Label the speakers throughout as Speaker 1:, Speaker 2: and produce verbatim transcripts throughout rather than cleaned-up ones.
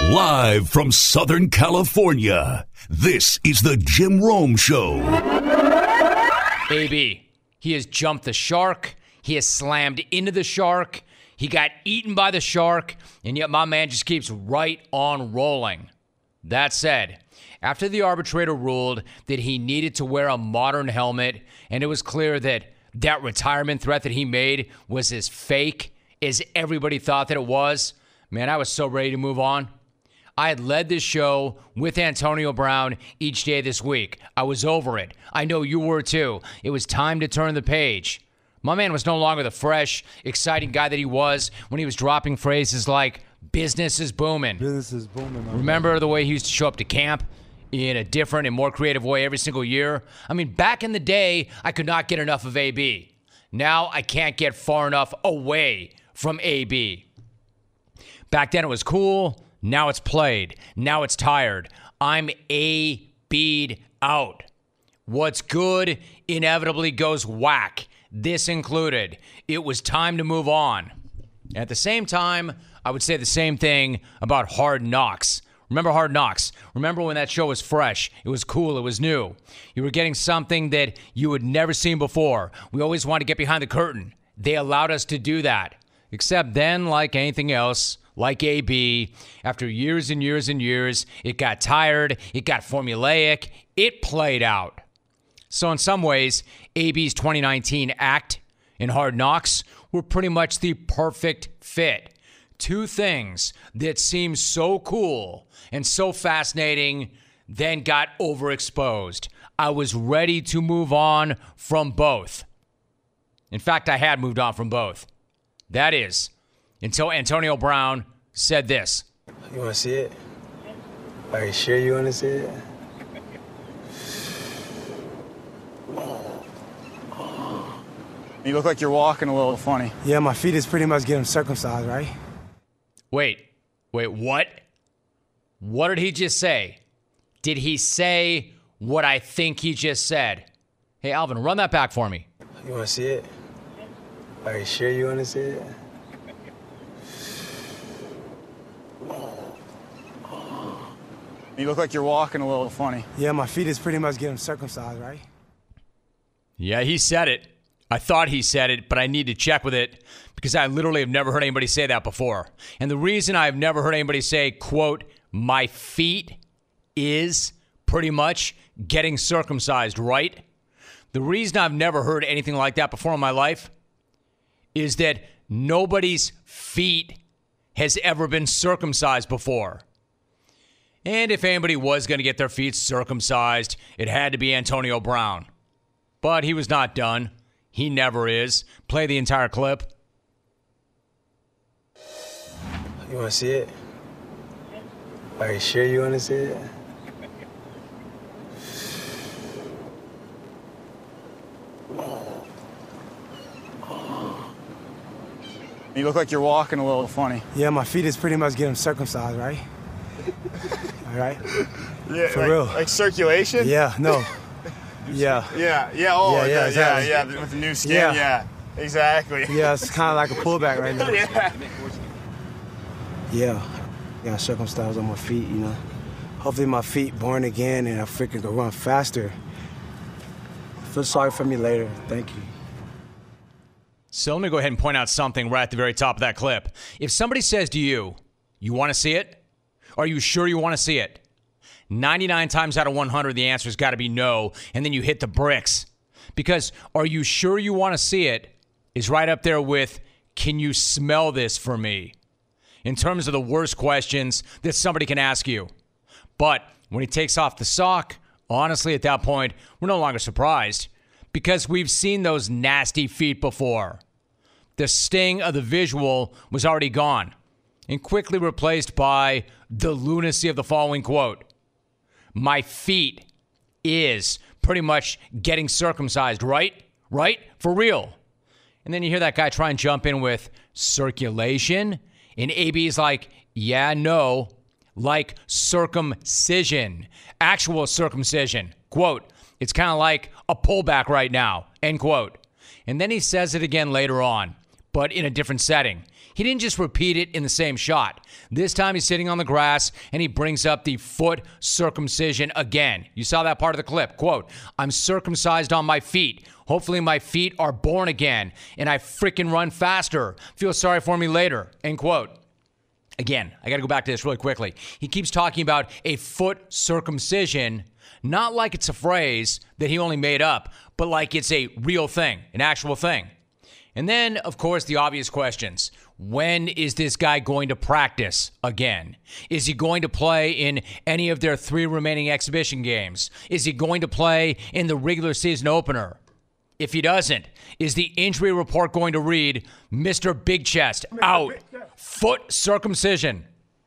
Speaker 1: Live from Southern California, this is the Jim Rome Show.
Speaker 2: A B, he has jumped the shark. He has slammed into the shark. He got eaten by the shark. And yet my man just keeps right on rolling. That said, after the arbitrator ruled that he needed to wear a modern helmet, and it was clear that that retirement threat that he made was as fake as everybody thought that it was, man, I was so ready to move on. I had led this show with Antonio Brown each day this week. I was over it. I know you were too. It was time to turn the page. My man was no longer the fresh, exciting guy that he was when he was dropping phrases like, business is booming.
Speaker 3: Business is booming.
Speaker 2: Remember the way he used to show up to camp in a different and more creative way every single year? I mean, back in the day, I could not get enough of A B. Now I can't get far enough away from A B. Back then it was cool. Now it's played. Now it's tired. I'm A B'd out. What's good inevitably goes whack. This included. It was time to move on. At the same time, I would say the same thing about Hard Knocks. Remember Hard Knocks? Remember when that show was fresh? It was cool. It was new. You were getting something that you had never seen before. We always wanted to get behind the curtain. They allowed us to do that. Except then, like anything else, like A B, after years and years and years, it got tired, it got formulaic, it played out. So in some ways, A B's twenty nineteen act in Hard Knocks were pretty much the perfect fit. Two things that seemed so cool and so fascinating then got overexposed. I was ready to move on from both. In fact, I had moved on from both. That is, until Antonio Brown said this.
Speaker 4: You want to see it? Are you sure you want to see it?
Speaker 5: You look like you're walking a little funny.
Speaker 4: Yeah, my feet is pretty much getting circumcised, right?
Speaker 2: Wait, wait, what? What did he just say? Did he say what I think he just said? Hey, Alvin, run that back for me.
Speaker 4: You want to see it? Are you sure you want to see it?
Speaker 5: You look like you're walking a little funny.
Speaker 4: Yeah, my feet is pretty much getting circumcised, right?
Speaker 2: Yeah, he said it. I thought he said it, but I need to check with it because I literally have never heard anybody say that before. And the reason I've never heard anybody say, quote, my feet is pretty much getting circumcised, right? The reason I've never heard anything like that before in my life is that nobody's feet has ever been circumcised before. And if anybody was going to get their feet circumcised, it had to be Antonio Brown. But he was not done. He never is. Play the entire clip.
Speaker 4: You want to see it? Are you sure you want to see it?
Speaker 5: You look like you're walking a little funny.
Speaker 4: Yeah, my feet is pretty much getting circumcised, right? All right?
Speaker 5: Yeah,
Speaker 4: For
Speaker 5: like,
Speaker 4: real.
Speaker 5: Like circulation?
Speaker 4: Yeah, no. Yeah.
Speaker 5: Yeah, yeah, oh,
Speaker 4: Yeah,
Speaker 5: yeah,
Speaker 4: yeah,
Speaker 5: yeah,
Speaker 4: exactly.
Speaker 5: yeah, yeah, with the new skin,
Speaker 4: Yeah.
Speaker 5: yeah, exactly.
Speaker 4: Yeah, it's kind of like a pullback right now.
Speaker 5: Yeah.
Speaker 4: Yeah, got circumcised on my feet, you know. Hopefully my feet born again and I freaking can run faster. Feel sorry for me later. Thank you.
Speaker 2: So let me go ahead and point out something right at the very top of that clip. If somebody says to you, you want to see it? Are you sure you want to see it? ninety-nine times out of one hundred, the answer's got to be no, and then you hit the bricks. Because are you sure you want to see it is right up there with, can you smell this for me? In terms of the worst questions that somebody can ask you. But when he takes off the sock, honestly, at that point, we're no longer surprised because we've seen those nasty feet before. The sting of the visual was already gone and quickly replaced by the lunacy of the following quote. My feet is pretty much getting circumcised, right? Right? For real. And then you hear that guy try and jump in with circulation. And A B's like, yeah, no, like circumcision, actual circumcision. Quote, it's kind of like a pullback right now, end quote. And then he says it again later on, but in a different setting. he didn't just repeat it in the same shot. This time he's sitting on the grass and he brings up the foot circumcision again. You saw that part of the clip. Quote, I'm circumcised on my feet. Hopefully my feet are born again and I freaking run faster. Feel sorry for me later. End quote. Again, I got to go back to this really quickly. He keeps talking about a foot circumcision, not like it's a phrase that he only made up, but like it's a real thing, an actual thing. And then, of course, the obvious questions. When is this guy going to practice again? Is he going to play in any of their three remaining exhibition games? Is he going to play in the regular season opener? If he doesn't, is the injury report going to read, Mister Big Chest, out, foot circumcision?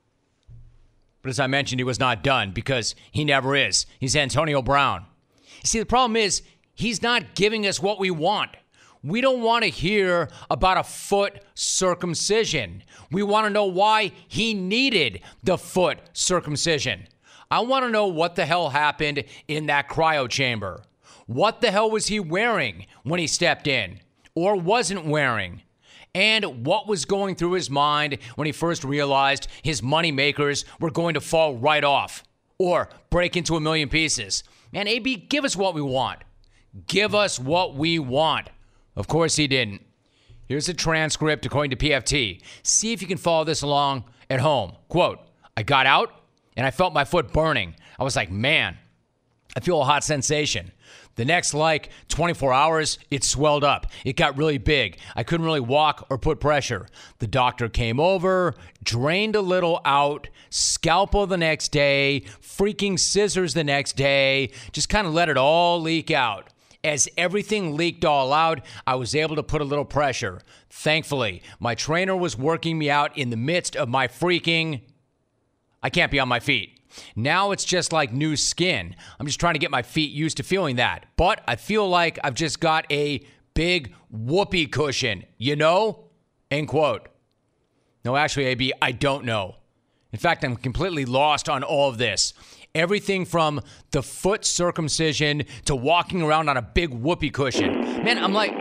Speaker 2: But as I mentioned, he was not done because he never is. He's Antonio Brown. See, the problem is he's not giving us what we want. We don't want to hear about a foot circumcision. We want to know why he needed the foot circumcision. I want to know what the hell happened in that cryo chamber. What the hell was he wearing when he stepped in or wasn't wearing? And what was going through his mind when he first realized his money makers were going to fall right off or break into a million pieces? Man, A B, give us what we want. Give us what we want. Of course he didn't. Here's a transcript according to P F T. See if you can follow this along at home. Quote, I got out and I felt my foot burning. I was like, man, I feel a hot sensation. The next, like, twenty-four hours, it swelled up. It got really big. I couldn't really walk or put pressure. The doctor came over, drained a little out, scalpel the next day, freaking scissors the next day, just kind of let it all leak out. As everything leaked all out, I was able to put a little pressure. Thankfully, my trainer was working me out in the midst of my freaking... I can't be on my feet. Now it's just like new skin. I'm just trying to get my feet used to feeling that. But I feel like I've just got a big whoopee cushion, you know? End quote. No, actually, A B, I don't know. In fact, I'm completely lost on all of this. Everything from the foot circumcision to walking around on a big whoopee cushion. Man, I'm like...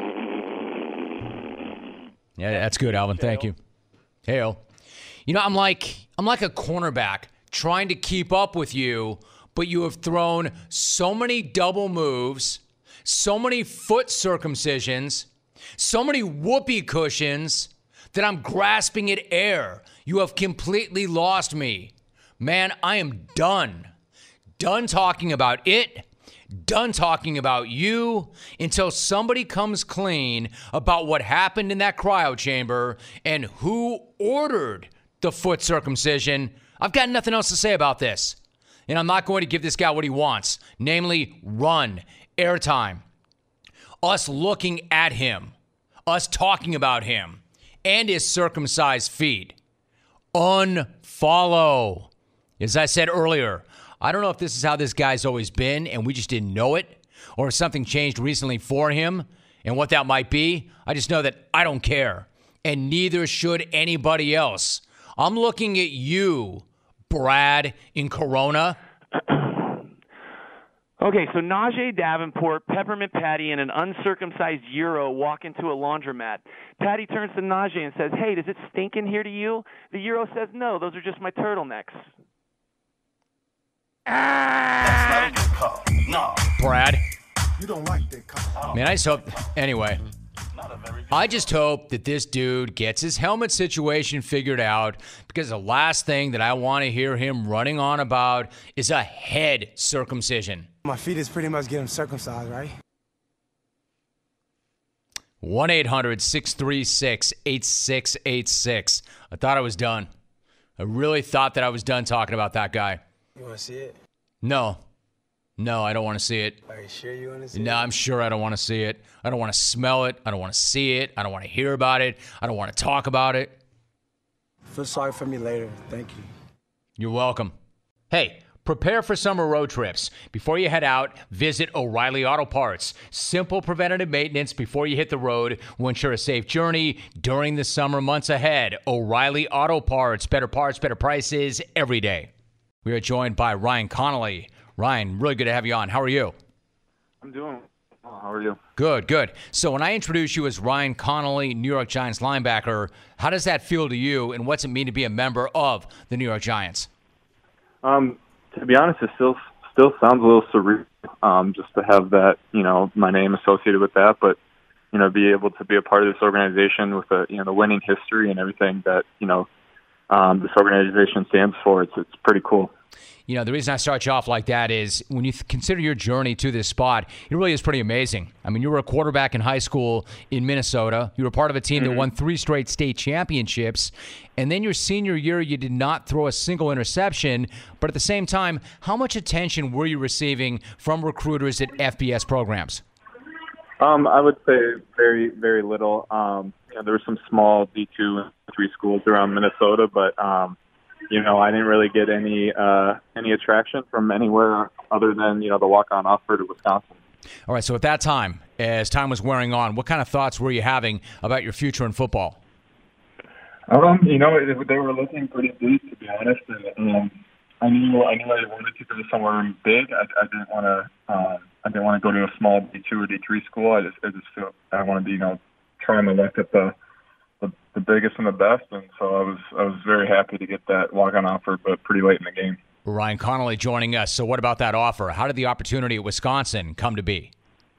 Speaker 2: Yeah, that's good, Alvin. Thank you. Hey-o. You know, I'm like, I'm like a cornerback trying to keep up with you, but you have thrown so many double moves, so many foot circumcisions, so many whoopee cushions that I'm grasping at air. You have completely lost me. Man, I am done. Done talking about it. Done talking about you until somebody comes clean about what happened in that cryo chamber and who ordered the foot circumcision. I've got nothing else to say about this. And I'm not going to give this guy what he wants, namely run, airtime, us looking at him, us talking about him, and his circumcised feet. Unfollow. As I said earlier, I don't know if this is how this guy's always been and we just didn't know it, or if something changed recently for him and what that might be. I just know that I don't care, and neither should anybody else. I'm looking at you, Brad, in Corona.
Speaker 3: Okay, so Najee Davenport, Peppermint Patty, and an uncircumcised Euro walk into a laundromat. Patty turns to Najee and says, hey, does it stink in here to you? The Euro says, no, those are just my turtlenecks.
Speaker 1: That's not a good call. No.
Speaker 2: Brad.
Speaker 6: You don't like that call.
Speaker 2: Man, I just hope... Anyway. I just hope that this dude gets his helmet situation figured out, because the last thing that I want to hear him running on about is a head circumcision.
Speaker 4: My feet is pretty much getting circumcised, right?
Speaker 2: one eight hundred six three six eight six eight six. I thought I was done. I really thought that I was done talking about that guy.
Speaker 4: You want to see it?
Speaker 2: No. No, I don't want to see it.
Speaker 4: Are you sure you want to see
Speaker 2: no,
Speaker 4: it?
Speaker 2: No, I'm sure I don't want to see it. I don't want to smell it. I don't want to see it. I don't want to hear about it. I don't want to talk about it.
Speaker 4: Feel sorry for me later. Thank you.
Speaker 2: You're welcome. Hey, prepare for summer road trips. Before you head out, visit O'Reilly Auto Parts. Simple preventative maintenance before you hit the road will ensure a safe journey during the summer months ahead. O'Reilly Auto Parts. Better parts, better prices every day. We are joined by Ryan Connolly. Ryan, really good to have you on. How are you?
Speaker 3: I'm doing well.
Speaker 7: How are you?
Speaker 2: Good, good. So when I introduce you as Ryan Connelly, New York Giants linebacker, how does that feel to you, and what's it mean to be a member of the New York Giants?
Speaker 7: Um, to be honest, it still still sounds a little surreal, um, just to have that, you know, my name associated with that. But you know, be able to be a part of this organization with a, you know, the winning history and everything that, you know, um, this organization stands for. It's it's pretty cool.
Speaker 2: You know, the reason I start you off like that is when you th- consider your journey to this spot, it really is pretty amazing. I mean, you were a quarterback in high school in Minnesota. You were part of a team mm-hmm. that won three straight state championships. And then your senior year, you did not throw a single interception. But at the same time, how much attention were you receiving from recruiters at F B S programs?
Speaker 7: Um, I would say very, very little. Um, you know, there were some small D two and three schools around Minnesota, but um, you know, I didn't really get any uh, any attraction from anywhere other than, you know, the walk-on offer to Wisconsin.
Speaker 2: All right, so at that time, as time was wearing on, what kind of thoughts were you having about your future in football?
Speaker 7: Um, you know, they were looking pretty big, to be honest, and um, I knew I knew I wanted to go somewhere big. I, I didn't want to um, I didn't want to go to a small D two or D three school. I just I just felt I wanted to, you know, try my luck at the The, the biggest and the best, and so I was I was very happy to get that walk-on offer, but pretty late in the game.
Speaker 2: Ryan Connelly joining us. So what about that offer? How did the opportunity at Wisconsin come to be?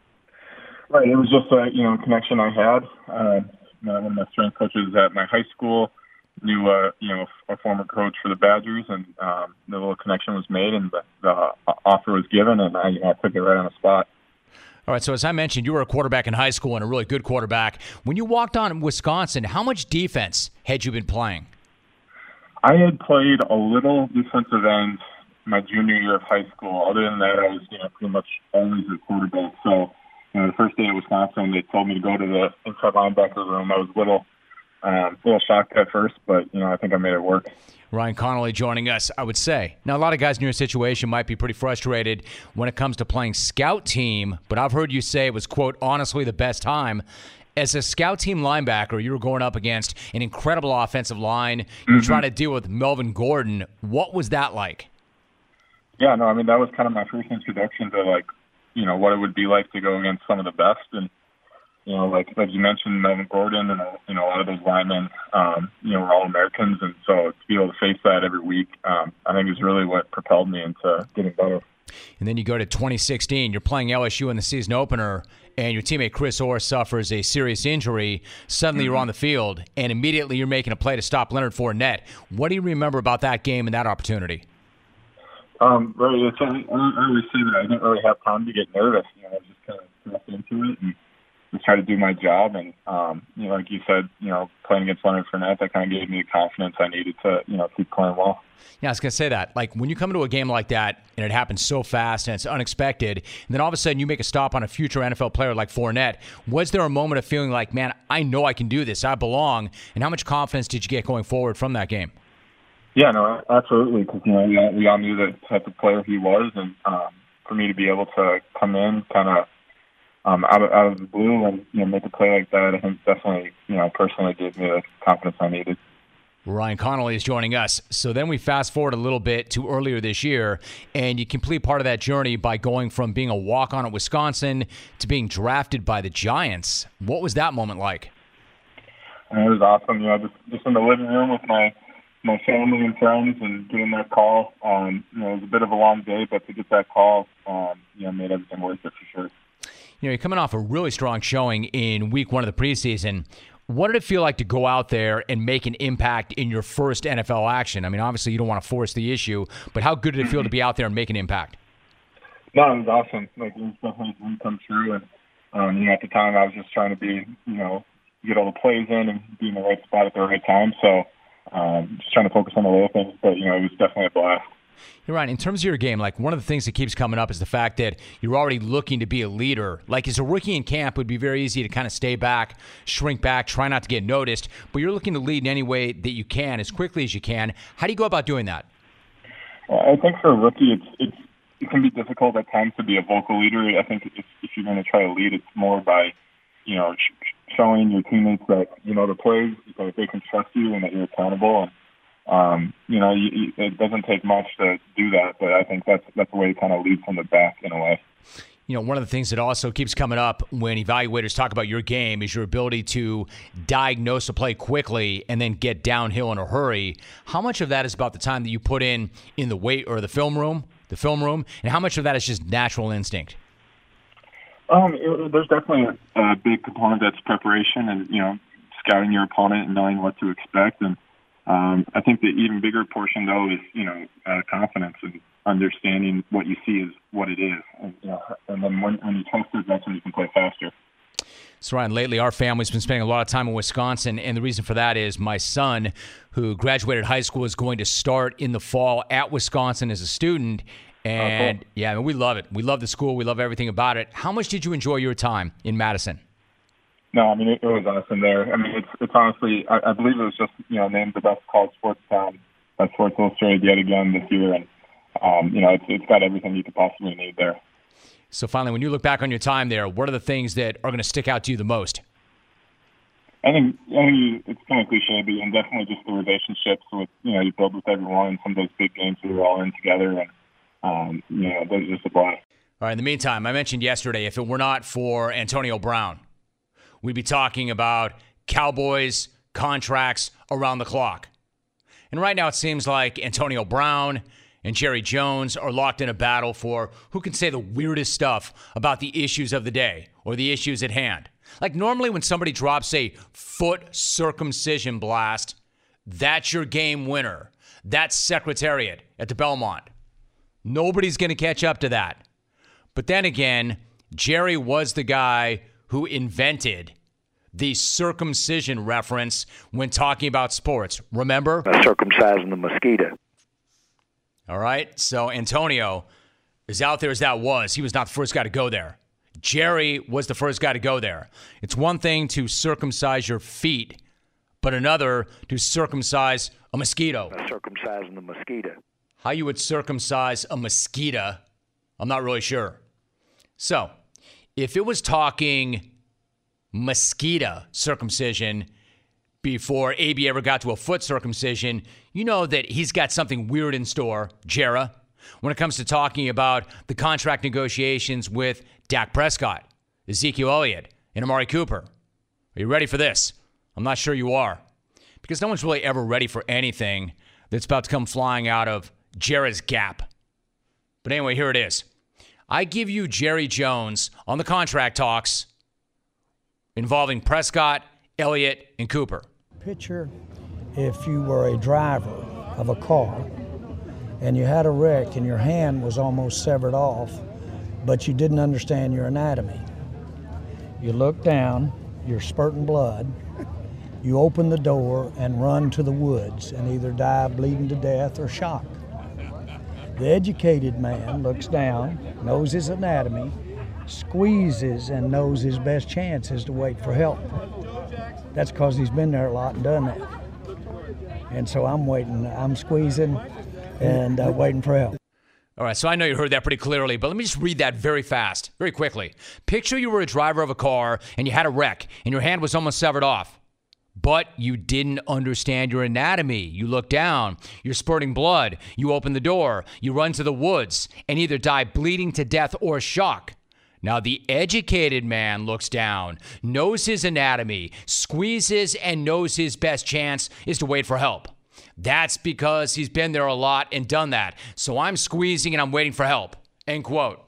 Speaker 7: Right, it was just a, you know, connection I had. Uh, one of my strength coaches at my high school knew uh, you know, a former coach for the Badgers, and um, the little connection was made, and the, the offer was given, and I, you know, I took it right on the spot.
Speaker 2: All right, so as I mentioned, you were a quarterback in high school and a really good quarterback. When you walked on in Wisconsin, how much defense had you been playing?
Speaker 7: I had played a little defensive end my junior year of high school. Other than that, I was, you know, pretty much always a quarterback. So, you know, the first day at Wisconsin, they told me to go to the inside linebacker room. I was a little, um, a little shocked at first, but, you know, I think I made it work.
Speaker 2: Ryan Connelly joining us, I would say. Now, a lot of guys in your situation might be pretty frustrated when it comes to playing scout team, but I've heard you say it was, quote, honestly the best time. As a scout team linebacker, you were going up against an incredible offensive line. You're mm-hmm. trying to deal with Melvin Gordon. What was that like?
Speaker 7: Yeah, no, I mean, that was kind of my first introduction to, like, you know, what it would be like to go against some of the best. And, you know, like like you mentioned, Melvin Gordon and, you know, a lot of those linemen, um, you know, were all Americans. And so to be able to face that every week, um, I think is really what propelled me into getting better.
Speaker 2: And then you go to twenty sixteen. You're playing L S U in the season opener, and your teammate Chris Orr suffers a serious injury. Suddenly mm-hmm. you're on the field, and immediately you're making a play to stop Leonard Fournette. What do you remember about that game and that opportunity?
Speaker 7: Um, right, it's, I, I always say that I didn't really have time to get nervous. You know, I was just kind of thrust into it and just try to do my job. And, um, you know, like you said, you know, playing against Leonard Fournette, that kind of gave me the confidence I needed to, you know, keep playing well.
Speaker 2: Yeah, I was going to say that. Like, when you come into a game like that, and it happens so fast, and it's unexpected, and then all of a sudden you make a stop on a future N F L player like Fournette, was there a moment of feeling like, man, I know I can do this, I belong, and how much confidence did you get going forward from that game?
Speaker 7: Yeah, no, absolutely, because, you know, we all, we all knew the type of player he was, and um, for me to be able to come in kind of um, out, of, out of the blue and, you know, make a play like that, I think definitely, you know, personally gave me the confidence I needed.
Speaker 2: Ryan Connelly is joining us. So then we fast forward a little bit to earlier this year, and you complete part of that journey by going from being a walk-on at Wisconsin to being drafted by the Giants. What was that moment like?
Speaker 7: It was awesome. You know, just, just in the living room with my my family and friends and getting that call. Um, you know, it was a bit of a long day, but to get that call, um, you know, made everything worth it for sure.
Speaker 2: You know, you're coming off a really strong showing in week one of the preseason. What did it feel like to go out there and make an impact in your first N F L action? I mean, obviously you don't want to force the issue, but how good did it feel to be out there and make an impact?
Speaker 7: No, it was awesome. Like, it was definitely a dream come true. And, um, you know, at the time I was just trying to be, you know, get all the plays in and be in the right spot at the right time. So, Um, just trying to focus on the little things, but, you know, it was definitely a blast.
Speaker 2: You're right. In terms of your game, like, one of the things that keeps coming up is the fact that you're already looking to be a leader. Like, as a rookie in camp, it would be very easy to kind of stay back, shrink back, try not to get noticed, but you're looking to lead in any way that you can, as quickly as you can. How do you go about doing that?
Speaker 7: Well, I think for a rookie, it's, it's it can be difficult at times to be a vocal leader. I think if, if you're going to try to lead, it's more by, you know, sh- showing your teammates that, you know, the plays, that they can trust you and that you're accountable. And, um, you know, you, you, it doesn't take much to do that, but I think that's that's the way to kind of lead from the back in a way.
Speaker 2: You know, one of the things that also keeps coming up when evaluators talk about your game is your ability to diagnose a play quickly and then get downhill in a hurry. How much of that is about the time that you put in in the weight or the film room, the film room, and how much of that is just natural instinct?
Speaker 7: Um, it, there's definitely a, a big component that's preparation and, you know, scouting your opponent and knowing what to expect. And um, I think the even bigger portion, though, is, you know, uh, confidence and understanding what you see is what it is. And, you know, and then when, when you test it, that's when you can play faster.
Speaker 2: So, Ryan, lately our family's been spending a lot of time in Wisconsin, and the reason for that is my son, who graduated high school, is going to start in the fall at Wisconsin as a student. And, oh, cool. yeah, I mean, we love it. We love the school. We love everything about it. How much did you enjoy your time in Madison?
Speaker 7: No, I mean, it, it was awesome there. I mean, it's, it's honestly, I, I believe it was just, you know, named the best college sports town by Sports Illustrated yet again this year. And, um, you know, it's, it's got everything you could possibly need there.
Speaker 2: So finally, when you look back on your time there, what are the things that are going to stick out to you the most?
Speaker 7: I think, I think it's kind of cliche, but and definitely just the relationships with, you know, you build with everyone. Some of those big games we were all in together, and, um, you know, those are just a blast.
Speaker 2: All right, in the meantime, I mentioned yesterday, if it were not for Antonio Brown, we'd be talking about Cowboys contracts around the clock. And right now it seems like Antonio Brown and Jerry Jones are locked in a battle for who can say the weirdest stuff about the issues of the day or the issues at hand. Like normally when somebody drops a foot circumcision blast, that's your game winner. That's Secretariat at the Belmont. Nobody's going to catch up to that. But then again, Jerry was the guy who invented the circumcision reference when talking about sports. Remember?
Speaker 8: Circumcising the mosquito.
Speaker 2: All right, so Antonio, as out there as that was, he was not the first guy to go there. Jerry was the first guy to go there. It's one thing to circumcise your feet, but another to circumcise a mosquito.
Speaker 8: Circumcising the mosquito.
Speaker 2: How you would circumcise a mosquito, I'm not really sure. So, if it was talking mosquito circumcision before A B ever got to a foot circumcision, you know that he's got something weird in store, Jera, when it comes to talking about the contract negotiations with Dak Prescott, Ezekiel Elliott, and Amari Cooper. Are you ready for this? I'm not sure you are, because no one's really ever ready for anything that's about to come flying out of Jera's gap. But anyway, here it is. I give you Jerry Jones on the contract talks involving Prescott, Elliott, and Cooper.
Speaker 9: Picture if you were a driver of a car and you had a wreck and your hand was almost severed off, but you didn't understand your anatomy. You look down, you're spurting blood, you open the door and run to the woods and either die bleeding to death or shock. The educated man looks down, knows his anatomy, squeezes and knows his best chance is to wait for help. That's because he's been there a lot and done that. And so I'm waiting, I'm squeezing and uh, waiting for help.
Speaker 2: All right, so I know you heard that pretty clearly, but let me just read that very fast, very quickly. Picture you were a driver of a car and you had a wreck and your hand was almost severed off, but you didn't understand your anatomy. You look down, you're spurting blood, you open the door, you run to the woods and either die bleeding to death or shock. Now, the educated man looks down, knows his anatomy, squeezes, and knows his best chance is to wait for help. That's because he's been there a lot and done that. So I'm squeezing and I'm waiting for help. End quote.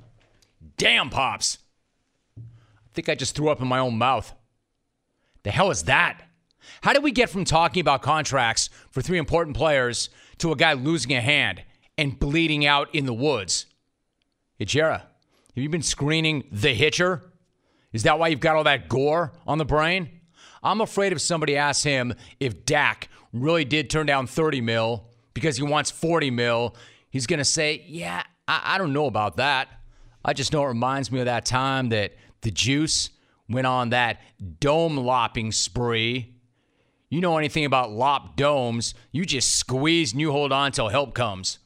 Speaker 2: Damn, Pops. I think I just threw up in my own mouth. The hell is that? How did we get from talking about contracts for three important players to a guy losing a hand and bleeding out in the woods? Hey, Jera, have you been screening The Hitcher? Is that why you've got all that gore on the brain? I'm afraid if somebody asks him if Dak really did turn down thirty mil because he wants forty mil, he's going to say, yeah, I-, I don't know about that. I just know it reminds me of that time that the Juice went on that dome lopping spree. You know anything about lopped domes, you just squeeze and you hold on until help comes.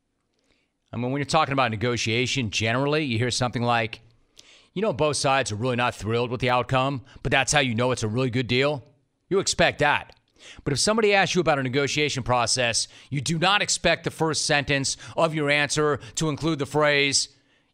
Speaker 2: I mean, when you're talking about negotiation, generally, you hear something like, you know, both sides are really not thrilled with the outcome, but that's how you know it's a really good deal. You expect that. But if somebody asks you about a negotiation process, you do not expect the first sentence of your answer to include the phrase,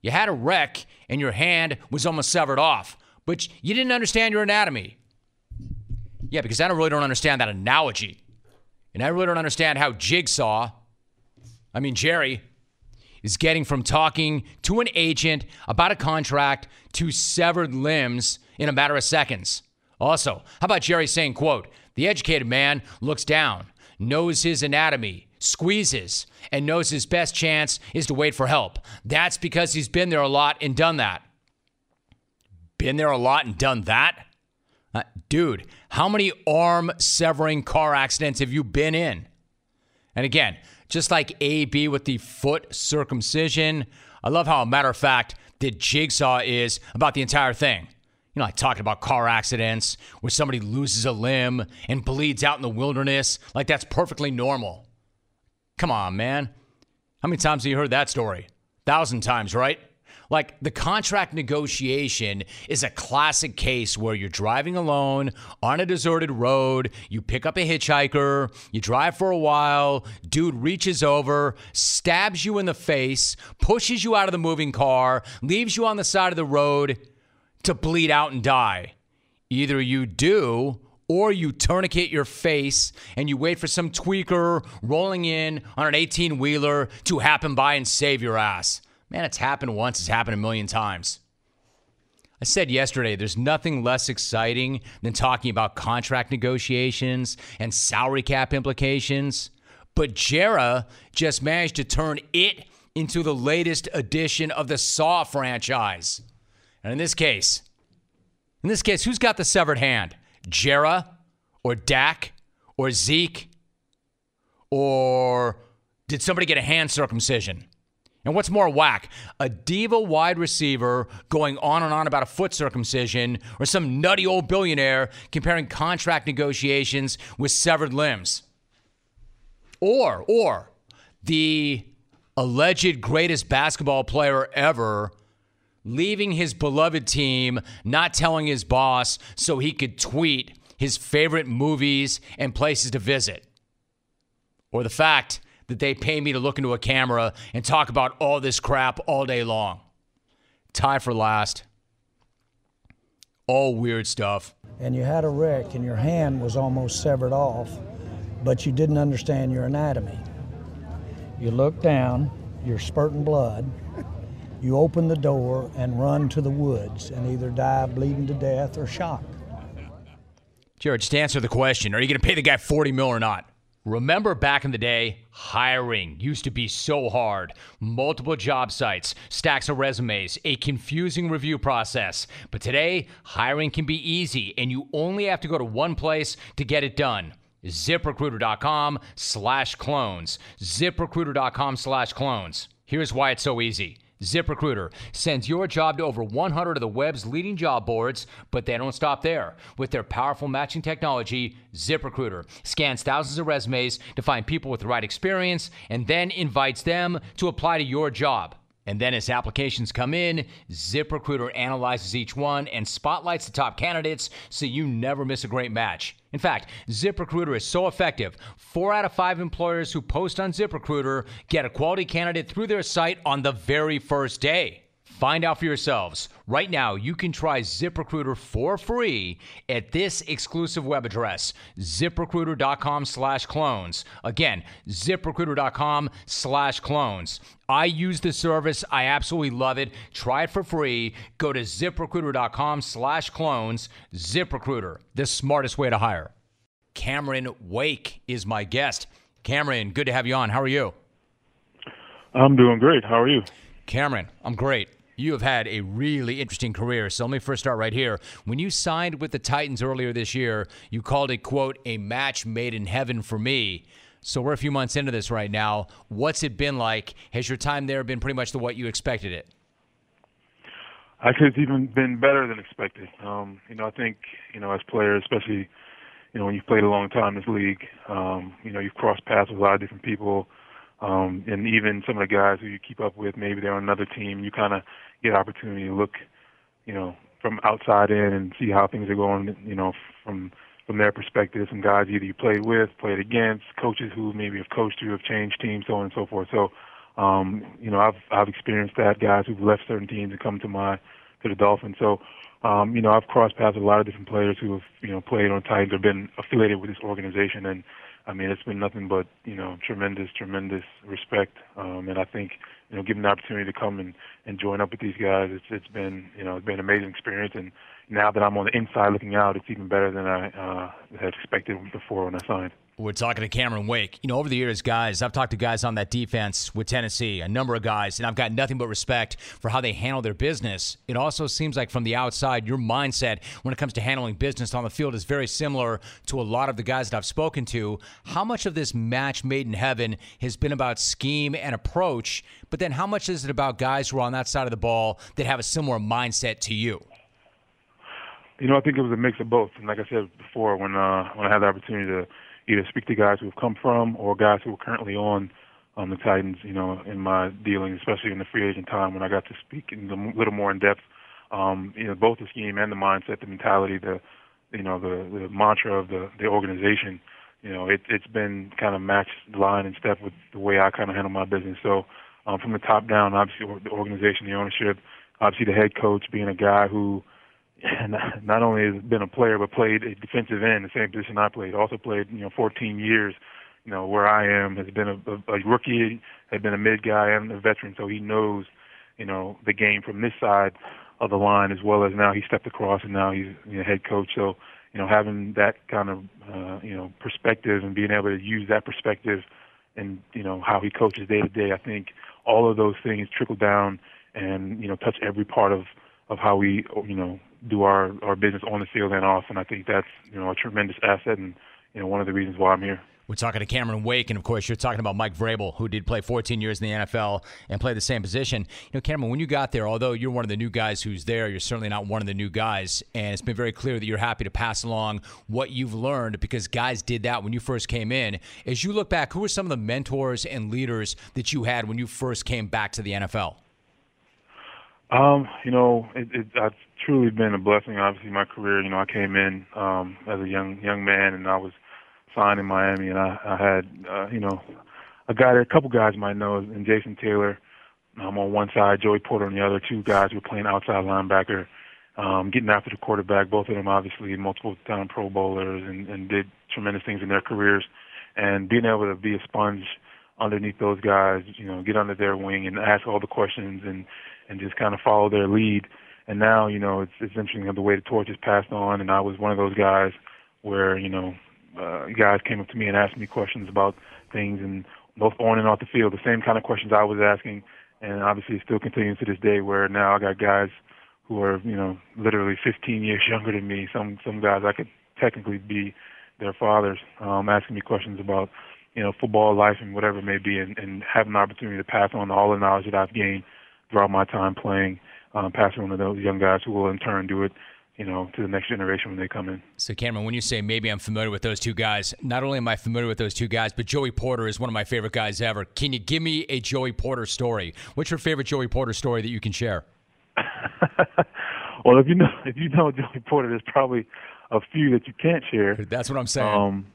Speaker 2: You had a wreck and your hand was almost severed off, but you didn't understand your anatomy. Yeah, because I don't really don't understand that analogy. And I really don't understand how Jigsaw, I mean Jerry, is getting from talking to an agent about a contract to severed limbs in a matter of seconds. Also, how about Jerry saying, quote, the educated man looks down, knows his anatomy, squeezes, and knows his best chance is to wait for help. That's because he's been there a lot and done that. Been there a lot and done that? Uh, dude, how many arm-severing car accidents have you been in? And again, just like A B with the foot circumcision, I love how, a matter of fact, the Jigsaw is about the entire thing. You know, like talking about car accidents where somebody loses a limb and bleeds out in the wilderness, like that's perfectly normal. Come on, man. How many times have you heard that story? A thousand times, right? Like, the contract negotiation is a classic case where you're driving alone on a deserted road, you pick up a hitchhiker, you drive for a while, dude reaches over, stabs you in the face, pushes you out of the moving car, leaves you on the side of the road to bleed out and die. Either you do, or you tourniquet your face and you wait for some tweaker rolling in on an eighteen-wheeler to happen by and save your ass. Man, it's happened once. It's happened a million times. I said yesterday, there's nothing less exciting than talking about contract negotiations and salary cap implications. But Jera just managed to turn it into the latest edition of the Saw franchise. And in this case, in this case, who's got the severed hand? Jera or Dak or Zeke? Or did somebody get a hand circumcision? And what's more whack, a diva wide receiver going on and on about a foot circumcision, or some nutty old billionaire comparing contract negotiations with severed limbs? Or, or the alleged greatest basketball player ever leaving his beloved team, not telling his boss so he could tweet his favorite movies and places to visit. Or the fact that they pay me to look into a camera and talk about all this crap all day long. Tie for last. All weird stuff.
Speaker 9: And you had a wreck and your hand was almost severed off, but you didn't understand your anatomy. You look down, you're spurting blood, you open the door and run to the woods and either die bleeding to death or shock.
Speaker 2: Jared, just answer the question. Are you going to pay the guy forty mil or not? Remember back in the day, hiring used to be so hard. Multiple job sites, stacks of resumes, a confusing review process. But today, hiring can be easy, and you only have to go to one place to get it done. ZipRecruiter.com slash clones. ZipRecruiter.com slash clones. Here's why it's so easy. ZipRecruiter sends your job to over one hundred of the web's leading job boards, but they don't stop there. With their powerful matching technology, ZipRecruiter scans thousands of resumes to find people with the right experience and then invites them to apply to your job. And then as applications come in, ZipRecruiter analyzes each one and spotlights the top candidates so you never miss a great match. In fact, ZipRecruiter is so effective, four out of five employers who post on ZipRecruiter get a quality candidate through their site on the very first day. Find out for yourselves. Right now, you can try ZipRecruiter for free at this exclusive web address, ZipRecruiter.com slash clones. Again, ZipRecruiter.com slash clones. I use the service. I absolutely love it. Try it for free. Go to ZipRecruiter.com slash clones. ZipRecruiter, the smartest way to hire. Cameron Wake is my guest. Cameron, good to have you on. How are you?
Speaker 7: I'm doing great. How are you?
Speaker 2: Cameron, I'm great. You have had a really interesting career. So let me first start right here. When you signed with the Titans earlier this year, you called it, quote, a match made in heaven for me. So we're a few months into this right now. What's it been like? Has your time there been pretty much the what you expected it?
Speaker 7: I think it's even been better than expected. Um, you know, I think, you know, as players, especially, you know, when you've played a long time in this league, um, you know, you've crossed paths with a lot of different people. Um, and even some of the guys who you keep up with, maybe they're on another team, you kind of get an opportunity to look, you know, from outside in and see how things are going, you know, from from their perspective. Some guys either you played with, played against, coaches who maybe have coached you, have changed teams, so on and so forth. So um, you know, I've I've experienced that, guys who've left certain teams and come to my to the Dolphins. So, um, you know, I've crossed paths with a lot of different players who have, you know, played on Titans or been affiliated with this organization. And, I mean, it's been nothing but, you know, tremendous, tremendous respect. Um, and I think, you know, given the opportunity to come and, and join up with these guys, it's it's been, you know, it's been an amazing experience. And now that I'm on the inside looking out, it's even better than I uh, had expected before when I signed.
Speaker 2: We're talking to Cameron Wake. You know, over the years, guys, I've talked to guys on that defense with Tennessee, a number of guys, and I've got nothing but respect for how they handle their business. It also seems like from the outside, your mindset when it comes to handling business on the field is very similar to a lot of the guys that I've spoken to. How much of this match made in heaven has been about scheme and approach, but then how much is it about guys who are on that side of the ball that have a similar mindset to you?
Speaker 7: You know, I think it was a mix of both. And like I said before, when uh, when I had the opportunity to either speak to guys who have come from or guys who are currently on on the Titans, you know, in my dealings, especially in the free agent time when I got to speak in a little more in depth, um, you know, both the scheme and the mindset, the mentality, the, you know, the, the mantra of the, the organization, you know, it, it's been kind of matched line and step with the way I kind of handle my business. So um, from the top down, obviously the organization, the ownership, obviously the head coach being a guy who, and not only has been a player, but played a defensive end, the same position I played. Also played, you know, fourteen years, you know, where I am, has been a, a, a rookie, had been a mid guy and a veteran, so he knows, you know, the game from this side of the line as well as now he stepped across and now he's, you know, head coach. So, you know, having that kind of, uh, you know, perspective and being able to use that perspective and, you know, how he coaches day to day, I think all of those things trickle down and, you know, touch every part of, of how we, you know, do our, our business on the field and off. And I think that's, you know, a tremendous asset and, you know, one of the reasons why I'm here.
Speaker 2: We're talking to Cameron Wake, and of course, you're talking about Mike Vrabel, who did play fourteen years in the N F L and play the same position. You know, Cameron, when you got there, although you're one of the new guys who's there, you're certainly not one of the new guys, and it's been very clear that you're happy to pass along what you've learned because guys did that when you first came in. As you look back, who were some of the mentors and leaders that you had when you first came back to the N F L?
Speaker 7: Um, you know, it, it, it's truly been a blessing. Obviously, my career, you know, I came in um, as a young young man, and I was signed in Miami, and I, I had, uh, you know, a guy that a couple guys might know, and Jason Taylor um, on one side, Joey Porter on the other. Two guys were playing outside linebacker, um, getting after the quarterback. Both of them, obviously, multiple-time Pro Bowlers and, and did tremendous things in their careers. And being able to be a sponge underneath those guys, you know, get under their wing and ask all the questions and, and just kind of follow their lead. And now, you know, it's, it's interesting how the way the torch is passed on, and I was one of those guys where, you know, uh, guys came up to me and asked me questions about things, and both on and off the field, the same kind of questions I was asking, and obviously it still continues to this day where now I got guys who are, you know, literally fifteen years younger than me. Some some guys I could technically be their fathers, um, asking me questions about, you know, football life and whatever it may be, and, and having the opportunity to pass on all the knowledge that I've gained throughout my time playing, um, pass it on to those young guys who will in turn do it, you know, to the next generation when they come in.
Speaker 2: So, Cameron, when you say maybe I'm familiar with those two guys, not only am I familiar with those two guys, but Joey Porter is one of my favorite guys ever. Can you give me a Joey Porter story? What's your favorite Joey Porter story that you can share?
Speaker 7: Well, if you know if you know Joey Porter, there's probably a few that you can't share.
Speaker 2: That's what I'm saying.
Speaker 7: Um,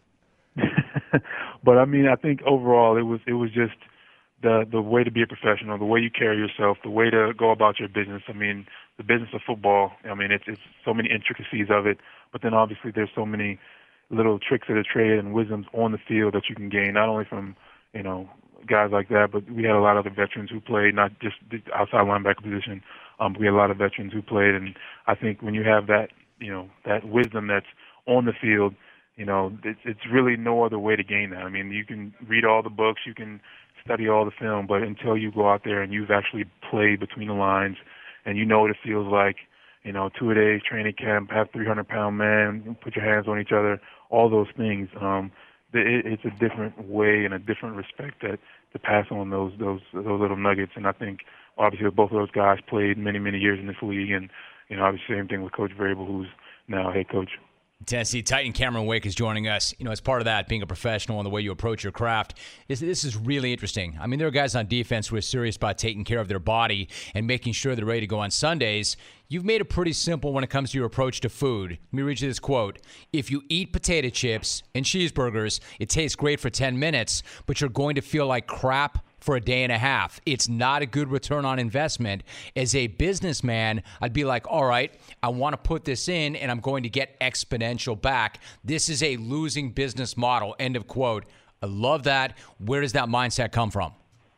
Speaker 7: but I mean, I think overall it was it was just the the way to be a professional, the way you carry yourself, the way to go about your business. I mean, the business of football, I mean, it's, it's so many intricacies of it, but then obviously there's so many little tricks of the trade and wisdoms on the field that you can gain, not only from, you know, guys like that, but we had a lot of other veterans who played, not just the outside linebacker position. Um, we had a lot of veterans who played, and I think when you have that, you know, that wisdom that's on the field, you know, it's, it's really no other way to gain that. I mean, you can read all the books, you can study all the film, but until you go out there and you've actually played between the lines and you know what it feels like, you know, two-a-days, training camp, have three hundred pound man, put your hands on each other, all those things, um, it, it's a different way and a different respect that to pass on those those those little nuggets. And I think obviously both of those guys played many, many years in this league, and, you know, obviously same thing with Coach Vrabel, who's now head coach.
Speaker 2: Tennessee Titan Cameron Wake is joining us. You know, as part of that, being a professional and the way you approach your craft, this, this is really interesting. I mean, there are guys on defense who are serious about taking care of their body and making sure they're ready to go on Sundays. You've made it pretty simple when it comes to your approach to food. Let me read you this quote. If you eat potato chips and cheeseburgers, it tastes great for ten minutes, but you're going to feel like crap for a day and a half. It's not a good return on investment. As a businessman, I'd be like, all right, I want to put this in and I'm going to get exponential back. This is a losing business model, end of quote. I love that. Where does that mindset come from?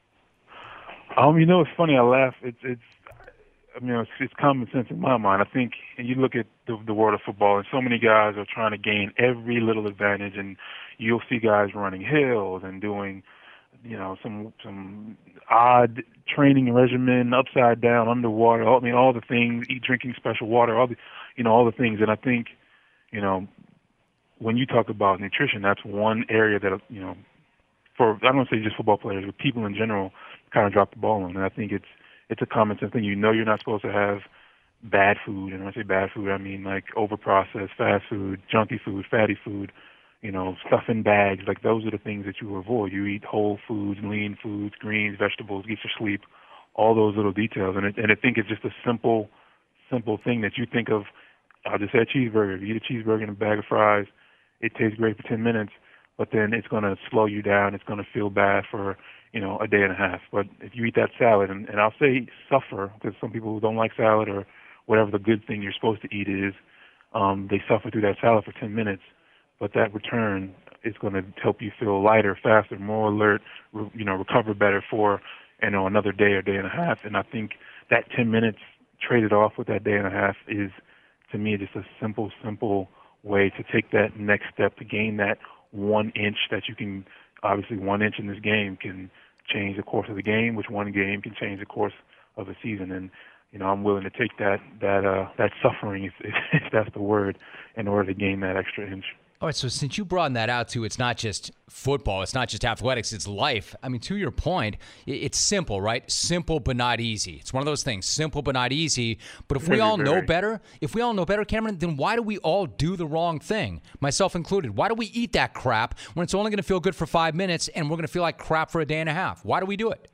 Speaker 10: Um, you know, it's funny. I laugh. It's, it's, I mean, it's, it's common sense in my mind. I think you look at the, the world of football, and so many guys are trying to gain every little advantage, and you'll see guys running hills and doing, you know, some some odd training regimen, upside down, underwater. All, I mean, all the things, eat, drinking special water, all the, you know, all the things. And I think, you know, when you talk about nutrition, that's one area that, you know, for I don't want to say just football players, but people in general kind of drop the ball on. And I think it's it's a common sense thing. You know, you're not supposed to have bad food, and when I say bad food, I mean like over-processed, fast food, junky food, fatty food, you know, stuff in bags. Like those are the things that you avoid. You eat whole foods, lean foods, greens, vegetables, get your sleep, all those little details. And, it, and I think it's just a simple, simple thing that you think of. I'll just say a cheeseburger. You eat a cheeseburger and a bag of fries. It tastes great for ten minutes, but then it's going to slow you down. It's going to feel bad for, you know, a day and a half. But if you eat that salad, and, and I'll say suffer, because some people who don't like salad or whatever the good thing you're supposed to eat is, um, they suffer through that salad for ten minutes. But that return is going to help you feel lighter, faster, more alert, re, you know, recover better for, you know, another day or day and a half. And I think that ten minutes traded off with that day and a half is, to me, just a simple, simple way to take that next step to gain that one inch that you can, obviously one inch in this game can change the course of the game, which one game can change the course of a season. And, you know, I'm willing to take that, that, uh, that suffering, if, if that's the word, in order to gain that extra inch.
Speaker 2: All right, so since you broadened that out to it's not just football, it's not just athletics, it's life. I mean, to your point, it's simple, right? Simple but not easy. It's one of those things, simple but not easy. But if we all know better, if we all know better, Cameron, then why do we all do the wrong thing, myself included? Why do we eat that crap when it's only going to feel good for five minutes and we're going to feel like crap for a day and a half? Why do we do it?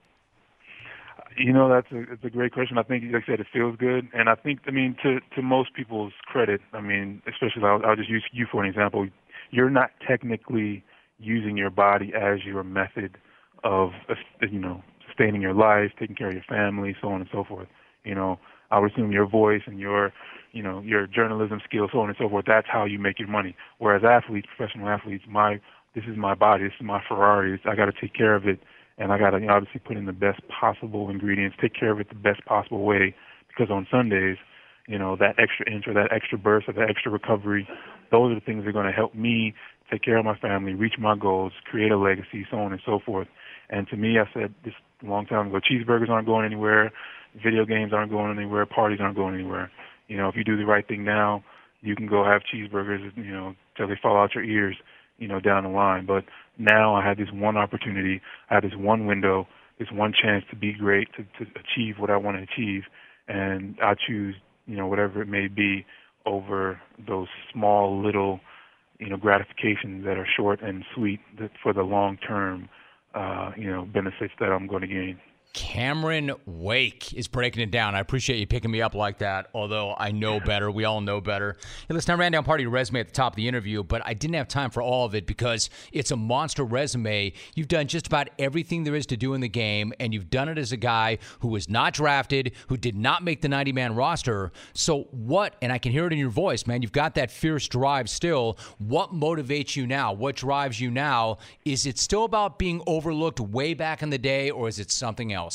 Speaker 10: You know, that's a, it's a great question. I think, like I said, it feels good. And I think, I mean, to, to most people's credit, I mean, especially I'll, I'll just use you for an example. You're not technically using your body as your method of, you know, sustaining your life, taking care of your family, so on and so forth. You know, I would assume your voice and your, you know, your journalism skills, so on and so forth, that's how you make your money. Whereas athletes, professional athletes, my, this is my body, this is my Ferrari, it's, I got to take care of it. And I got to, you know, obviously put in the best possible ingredients, take care of it the best possible way, because on Sundays, you know, that extra inch or that extra burst or that extra recovery, those are the things that are going to help me take care of my family, reach my goals, create a legacy, so on and so forth. And to me, I said this a long time ago, cheeseburgers aren't going anywhere, video games aren't going anywhere, parties aren't going anywhere. You know, if you do the right thing now, you can go have cheeseburgers, you know, till they fall out your ears, you know, down the line. But now I have this one opportunity, I have this one window, this one chance to be great, to, to achieve what I want to achieve, and I choose, you know, whatever it may be over those small little, you know, gratifications that are short and sweet for the long-term, uh, you know, benefits that I'm going to gain.
Speaker 2: Cameron Wake is breaking it down. I appreciate you picking me up like that, although I know better. We all know better. Hey, listen, I ran down part of your resume at the top of the interview, but I didn't have time for all of it because it's a monster resume. You've done just about everything there is to do in the game, and you've done it as a guy who was not drafted, who did not make the ninety-man roster. So what, and I can hear it in your voice, man, you've got that fierce drive still. What motivates you now? What drives you now? Is it still about being overlooked way back in the day, or is it something else?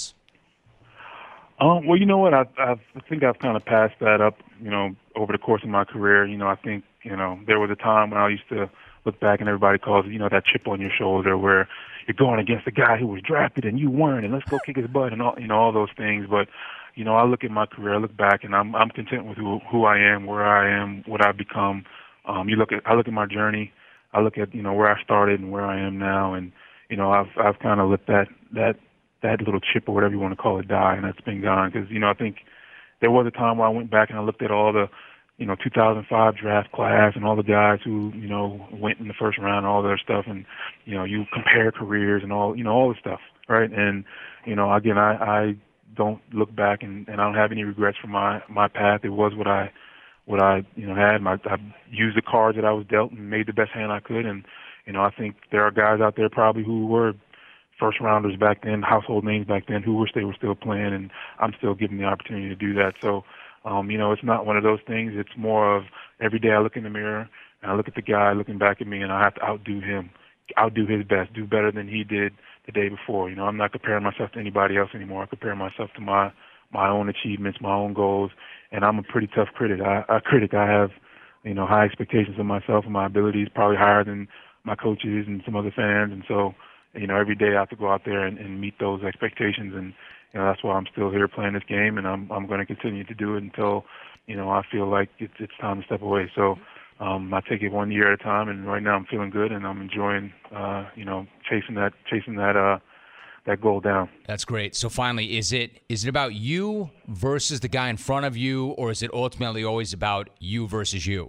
Speaker 10: Um, well, you know what? I, I think I've kind of passed that up, you know, over the course of my career. You know, I think, you know, there was a time when I used to look back and everybody calls it, you know, that chip on your shoulder where you're going against a guy who was drafted and you weren't, and let's go kick his butt and all, you know, all those things. But, you know, I look at my career, I look back, and I'm I'm content with who, who I am, where I am, what I've become. Um, you look at, I look at my journey, I look at, you know, where I started and where I am now, and, you know, I've I've kind of let that that. that little chip or whatever you want to call it die, and that's been gone. Because, you know, I think there was a time where I went back and I looked at all the, you know, two thousand five draft class and all the guys who, you know, went in the first round, all their stuff, and, you know, you compare careers and all, you know, all the stuff, right? And, you know, again, I, I don't look back and, and I don't have any regrets for my, my path. It was what I, what I, you know, had. My, I used the cards that I was dealt and made the best hand I could. And, you know, I think there are guys out there probably who were first rounders back then, household names back then, who wish they were still playing, and I'm still given the opportunity to do that. So, um, you know, it's not one of those things. It's more of every day I look in the mirror and I look at the guy looking back at me, and I have to outdo him, outdo his best, do better than he did the day before. You know, I'm not comparing myself to anybody else anymore. I compare myself to my my own achievements, my own goals, and I'm a pretty tough critic. I, a critic. I have, you know, high expectations of myself and my abilities, probably higher than my coaches and some other fans. And so, you know, every day I have to go out there and, and meet those expectations. And, you know, that's why I'm still here playing this game, and I'm I'm going to continue to do it until, you know, I feel like it's it's time to step away. So um, I take it one year at a time, and right now I'm feeling good, and I'm enjoying, uh, you know, chasing that chasing that uh, that goal down.
Speaker 2: That's great. So finally, is it is it about you versus the guy in front of you, or is it ultimately always about you versus you?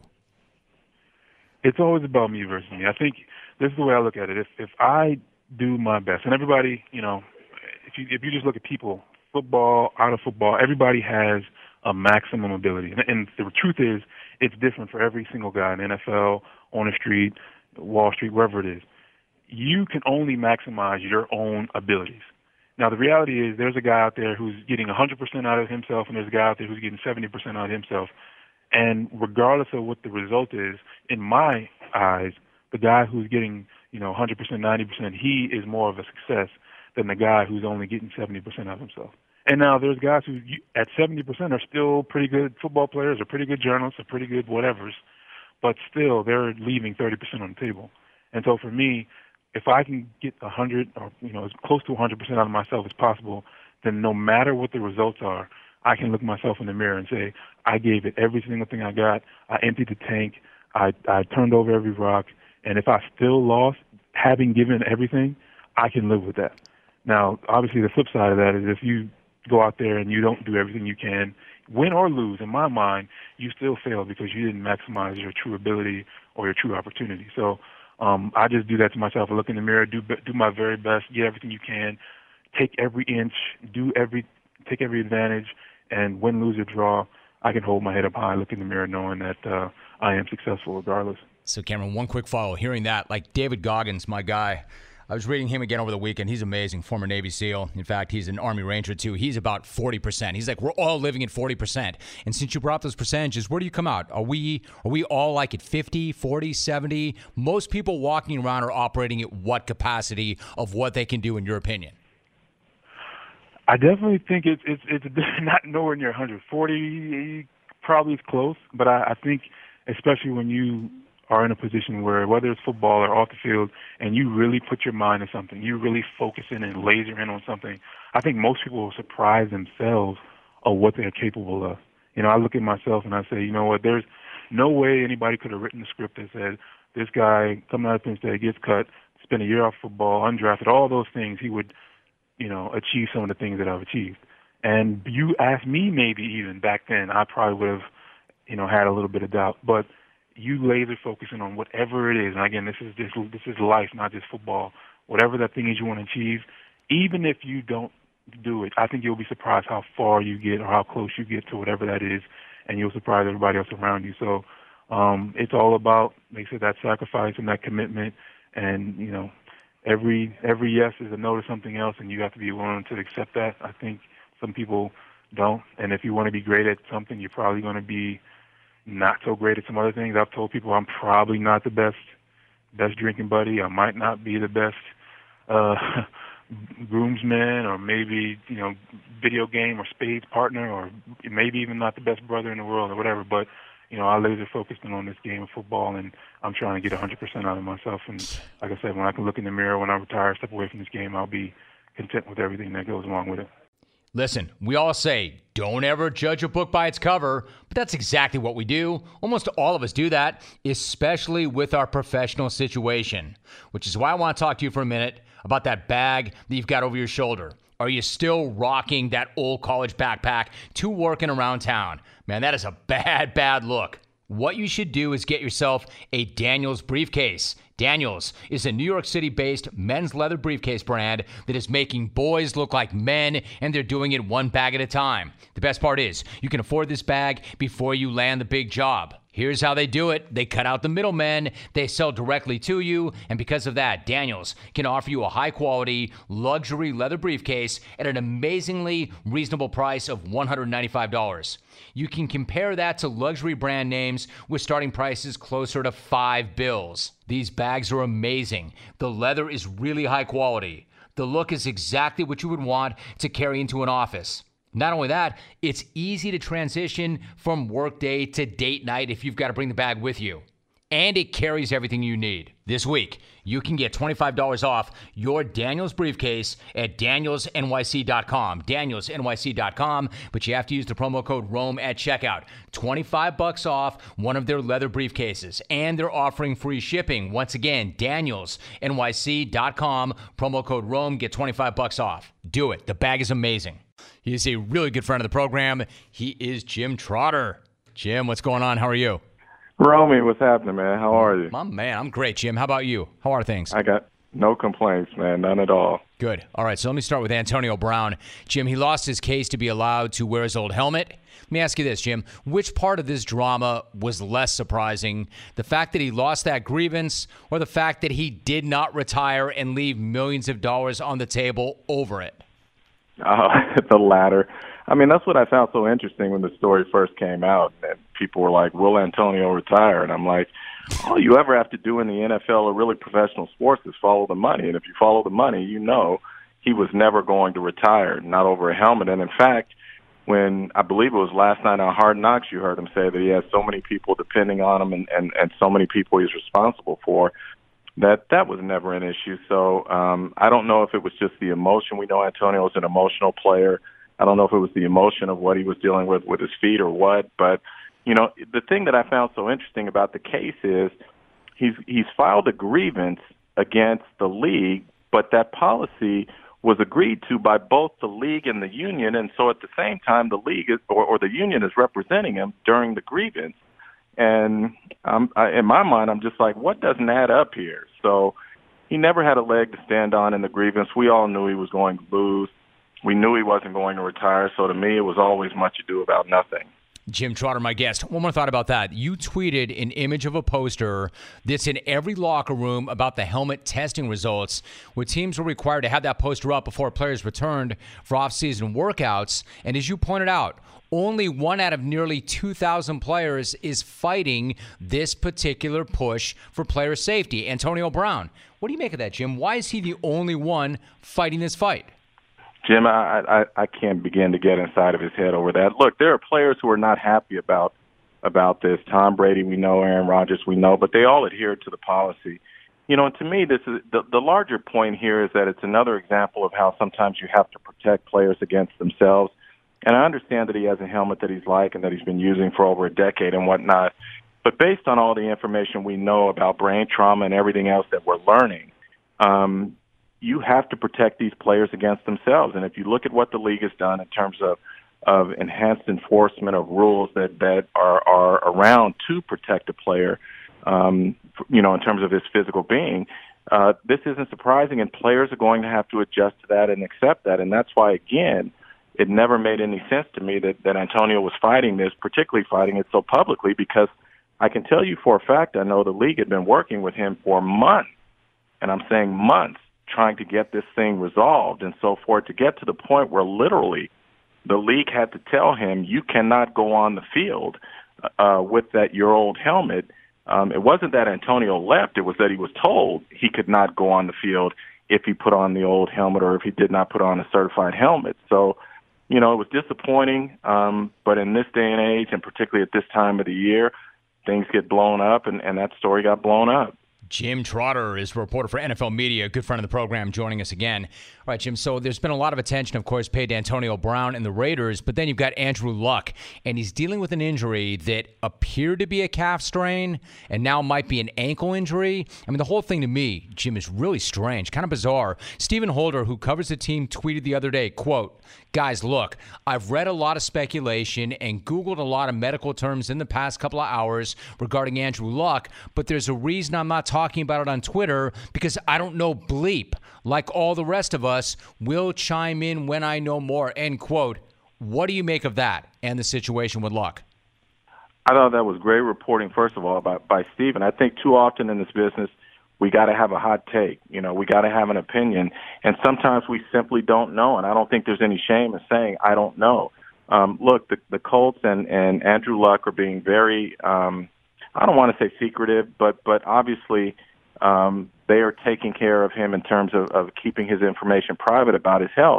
Speaker 10: It's always about me versus me. I think this is the way I look at it. If if I do my best, and everybody, you know, if you if you just look at people, football, out of football, everybody has a maximum ability. And, and the truth is, it's different for every single guy in the N F L, on the street, Wall Street, wherever it is. You can only maximize your own abilities. Now, the reality is there's a guy out there who's getting one hundred percent out of himself, and there's a guy out there who's getting seventy percent out of himself. And regardless of what the result is, in my eyes, the guy who's getting, you know, one hundred percent, ninety percent, he is more of a success than the guy who's only getting seventy percent of himself. And now there's guys who at seventy percent are still pretty good football players or pretty good journalists or pretty good whatevers, but still they're leaving thirty percent on the table. And so for me, if I can get one hundred or, you know, as close to one hundred percent out of myself as possible, then no matter what the results are, I can look myself in the mirror and say, I gave it every single thing I got. I emptied the tank. I, I turned over every rock. And if I still lost, having given everything, I can live with that. Now, obviously, the flip side of that is if you go out there and you don't do everything you can, win or lose, in my mind, you still fail because you didn't maximize your true ability or your true opportunity. So um, I just do that to myself. I look in the mirror, do do my very best, get everything you can, take every inch, do every, take every advantage, and win, lose, or draw, I can hold my head up high, look in the mirror, knowing that uh, I am successful regardless.
Speaker 2: So, Cameron, one quick follow. Hearing that, like David Goggins, my guy, I was reading him again over the weekend. He's amazing, former Navy SEAL. In fact, he's an Army Ranger, too. He's about forty percent. He's like, we're all living at forty percent. And since you brought up those percentages, where do you come out? Are we are we all like at fifty, forty, seventy? Most people walking around are operating at what capacity of what they can do, in your opinion?
Speaker 10: I definitely think it's it's it's not nowhere near one hundred. forty probably is close, but I, I think especially when you are in a position where, whether it's football or off the field, and you really put your mind to something, you really focus in and laser in on something, I think most people will surprise themselves of what they're capable of. You know, I look at myself and I say, you know what, there's no way anybody could have written a script that said, this guy coming out of Penn State gets cut, spend a year off football, undrafted, all those things, he would, you know, achieve some of the things that I've achieved. And you asked me maybe even back then, I probably would have, you know, had a little bit of doubt. But you laser focusing on whatever it is, and again, this is this, this is life, not just football. Whatever that thing is you want to achieve, even if you don't do it, I think you'll be surprised how far you get or how close you get to whatever that is, and you'll surprise everybody else around you. So um, it's all about, like I said, that sacrifice and that commitment, and, you know, every every yes is a no to something else, and you have to be willing to accept that. I think some people don't, and if you want to be great at something, you're probably going to be not so great at some other things. I've told people I'm probably not the best best drinking buddy. I might not be the best uh, groomsman, or maybe, you know, video game or spades partner, or maybe even not the best brother in the world or whatever. But, you know, I laser focused on this game of football, and I'm trying to get one hundred percent out of myself. And like I said, when I can look in the mirror, when I retire, step away from this game, I'll be content with everything that goes along with it.
Speaker 2: Listen, we all say, don't ever judge a book by its cover, but that's exactly what we do. Almost all of us do that, especially with our professional situation, which is why I want to talk to you for a minute about that bag that you've got over your shoulder. Are you still rocking that old college backpack to working around town? Man, that is a bad, bad look. What you should do is get yourself a Daniels briefcase. Daniels is a New York City-based men's leather briefcase brand that is making boys look like men, and they're doing it one bag at a time. The best part is, you can afford this bag before you land the big job. Here's how they do it. They cut out the middlemen. They sell directly to you. And because of that, Daniels can offer you a high-quality, luxury leather briefcase at an amazingly reasonable price of one hundred ninety-five dollars. You can compare that to luxury brand names with starting prices closer to five bills. These bags are amazing. The leather is really high quality. The look is exactly what you would want to carry into an office. Not only that, it's easy to transition from workday to date night if you've got to bring the bag with you. And it carries everything you need. This week, you can get twenty-five dollars off your Daniels briefcase at daniels n y c dot com. daniels n y c dot com, but you have to use the promo code ROME at checkout. twenty-five bucks off one of their leather briefcases. And they're offering free shipping. Once again, daniels n y c dot com, promo code ROME, get twenty-five bucks off. Do it. The bag is amazing. He is a really good friend of the program. He is Jim Trotter. Jim, what's going on? How are you?
Speaker 11: Romy, what's happening, man? How are you?
Speaker 2: My man, I'm great, Jim. How about you? How are things?
Speaker 11: I got no complaints, man. None at all.
Speaker 2: Good. All right, so let me start with Antonio Brown. Jim, he lost his case to be allowed to wear his old helmet. Let me ask you this, Jim. Which part of this drama was less surprising? The fact that he lost that grievance or the fact that he did not retire and leave millions of dollars on the table over it?
Speaker 11: Uh, the latter. I mean, that's what I found so interesting when the story first came out. And people were like, will Antonio retire? And I'm like, all you ever have to do in the N F L or really professional sports is follow the money. And if you follow the money, you know he was never going to retire, not over a helmet. And in fact, when I believe it was last night on Hard Knocks, you heard him say that he has so many people depending on him and, and, and so many people he's responsible for, that that was never an issue. So um, I don't know if it was just the emotion. We know Antonio is an emotional player. I don't know if it was the emotion of what he was dealing with with his feet or what. But, you know, the thing that I found so interesting about the case is he's he's filed a grievance against the league, but that policy was agreed to by both the league and the union. And so at the same time, the league is, or, or the union is representing him during the grievance. And um, I, in my mind, I'm just like, what doesn't add up here? So he never had a leg to stand on in the grievance. We all knew he was going to lose. We knew he wasn't going to retire. So to me, it was always much ado about nothing.
Speaker 2: Jim Trotter, my guest. One more thought about that. You tweeted an image of a poster that's in every locker room about the helmet testing results, where teams were required to have that poster up before players returned for off-season workouts. And as you pointed out, only one out of nearly two thousand players is fighting this particular push for player safety. Antonio Brown. What do you make of that, Jim? Why is he the only one fighting this fight?
Speaker 11: Jim, I, I, I can't begin to get inside of his head over that. Look, there are players who are not happy about about this. Tom Brady, we know. Aaron Rodgers, we know. But they all adhere to the policy. You know, and to me, this is the, the larger point here is that it's another example of how sometimes you have to protect players against themselves. And I understand that he has a helmet that he's like and that he's been using for over a decade and whatnot. But based on all the information we know about brain trauma and everything else that we're learning, um, you have to protect these players against themselves. And if you look at what the league has done in terms of, of enhanced enforcement of rules that, that are, are around to protect a player, um, you know, in terms of his physical being, uh, this isn't surprising, and players are going to have to adjust to that and accept that. And that's why, again, it never made any sense to me that, that Antonio was fighting this, particularly fighting it so publicly, because I can tell you for a fact I know the league had been working with him for months, and I'm saying months, trying to get this thing resolved. And so for it to get to the point where literally the league had to tell him, you cannot go on the field uh, with that your old helmet, um, it wasn't that Antonio left. It was that he was told he could not go on the field if he put on the old helmet or if he did not put on a certified helmet. So, you know, it was disappointing. Um, but in this day and age, and particularly at this time of the year, things get blown up, and, and that story got blown up.
Speaker 2: Jim Trotter is a reporter for N F L Media, a good friend of the program, joining us again. All right, Jim, so there's been a lot of attention, of course, paid to Antonio Brown and the Raiders, but then you've got Andrew Luck, and he's dealing with an injury that appeared to be a calf strain and now might be an ankle injury. I mean, the whole thing to me, Jim, is really strange, kind of bizarre. Stephen Holder, who covers the team, tweeted the other day, quote, guys, look, I've read a lot of speculation and Googled a lot of medical terms in the past couple of hours regarding Andrew Luck, but there's a reason I'm not talking about it on Twitter because I don't know bleep. Like all the rest of us, will chime in when I know more, end quote. What do you make of that and the situation with Luck?
Speaker 11: I thought that was great reporting, first of all, by, by Stephen. I think too often in this business, we got to have a hot take. You know, we got to have an opinion. And sometimes we simply don't know. And I don't think there's any shame in saying, I don't know. Um, look, the, the Colts and, and Andrew Luck are being very, um, I don't want to say secretive, but, but obviously um, they are taking care of him in terms of, of keeping his information private about his health.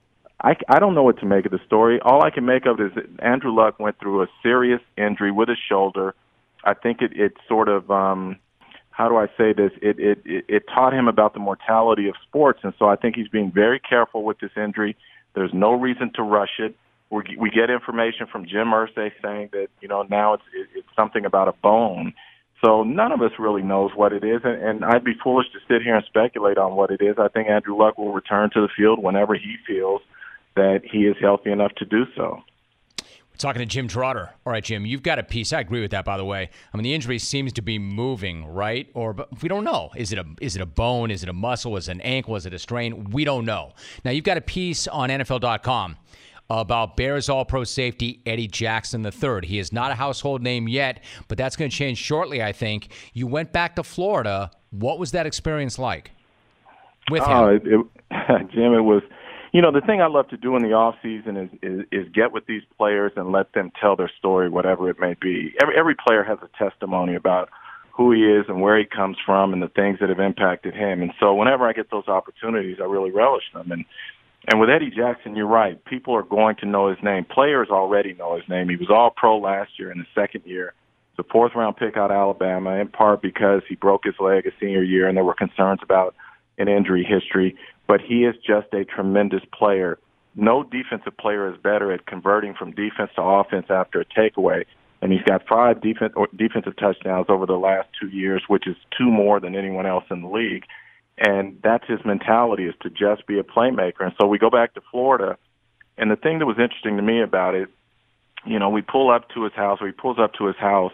Speaker 11: I, I don't know what to make of the story. All I can make of it is that Andrew Luck went through a serious injury with his shoulder. I think it, it sort of, um, how do I say this? It, it, it, it taught him about the mortality of sports, and so I think he's being very careful with this injury. There's no reason to rush it. We're, we get information from Jim Irsay saying that, you know, now it's, it, it's something about a bone. So none of us really knows what it is, and, and I'd be foolish to sit here and speculate on what it is. I think Andrew Luck will return to the field whenever he feels that he is healthy enough to do so.
Speaker 2: We're talking to Jim Trotter. All right, Jim, you've got a piece. I agree with that, by the way. I mean, the injury seems to be moving, right? Or but we don't know. Is it a is it a bone? Is it a muscle? Is it an ankle? Is it a strain? We don't know. Now, you've got a piece on N F L dot com about Bears All-Pro safety Eddie Jackson the third. He is not a household name yet, but that's going to change shortly, I think. You went back to Florida. What was that experience like with him?
Speaker 11: Uh, it, it, Jim, it was, you know, the thing I love to do in the off season is, is, is get with these players and let them tell their story, whatever it may be. Every, every player has a testimony about who he is and where he comes from and the things that have impacted him. And so whenever I get those opportunities, I really relish them. And And with Eddie Jackson, you're right. People are going to know his name. Players already know his name. He was All-Pro last year in the second year. The fourth-round pick out of Alabama, in part because he broke his leg a senior year and there were concerns about an injury history. But he is just a tremendous player. No defensive player is better at converting from defense to offense after a takeaway. And he's got five defense, or defensive touchdowns over the last two years, which is two more than anyone else in the league. And that's his mentality, is to just be a playmaker. And so we go back to Florida, and the thing that was interesting to me about it, you know, we pull up to his house, or he pulls up to his house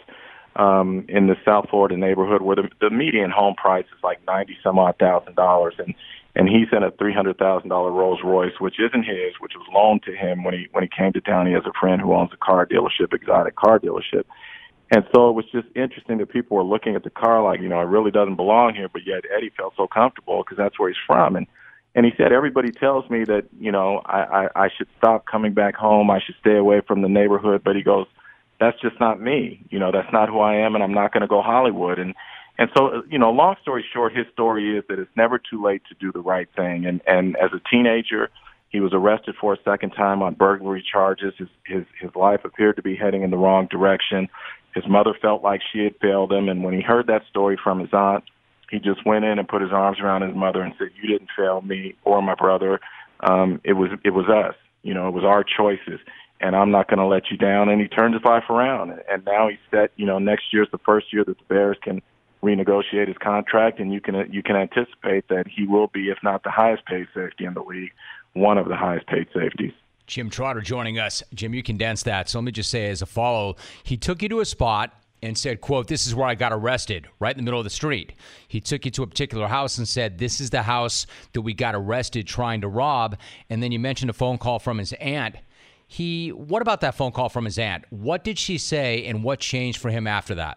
Speaker 11: um, in the South Florida neighborhood where the, the median home price is like ninety some odd thousand dollars, and and he's in a three hundred thousand dollar Rolls Royce, which isn't his, which was loaned to him when he when he came to town. He has a friend who owns a car dealership, exotic car dealership. And so it was just interesting that people were looking at the car like, you know, it really doesn't belong here, but yet Eddie felt so comfortable because that's where he's from. And and he said, everybody tells me that, you know, I, I, I should stop coming back home. I should stay away from the neighborhood. But he goes, that's just not me. You know, that's not who I am, and I'm not going to go Hollywood. And and so, you know, long story short, his story is that it's never too late to do the right thing. And, and as a teenager, he was arrested for a second time on burglary charges. His, his, his life appeared to be heading in the wrong direction. His mother felt like she had failed him, and when he heard that story from his aunt, he just went in and put his arms around his mother and said, "You didn't fail me or my brother. Um, it was it was us. You know, it was our choices, and I'm not going to let you down." And he turned his life around, and now he's set. You know, next year's the first year that the Bears can renegotiate his contract, and you can you can anticipate that he will be, if not the highest paid safety in the league, one of the highest paid safeties.
Speaker 2: Jim Trotter joining us. Jim, you condensed that. So let me just say as a follow, he took you to a spot and said, quote, "This is where I got arrested," right in the middle of the street. He took you to a particular house and said, "This is the house that we got arrested trying to rob." And then you mentioned a phone call from his aunt. He, what about that phone call from his aunt? What did she say, and what changed for him after that?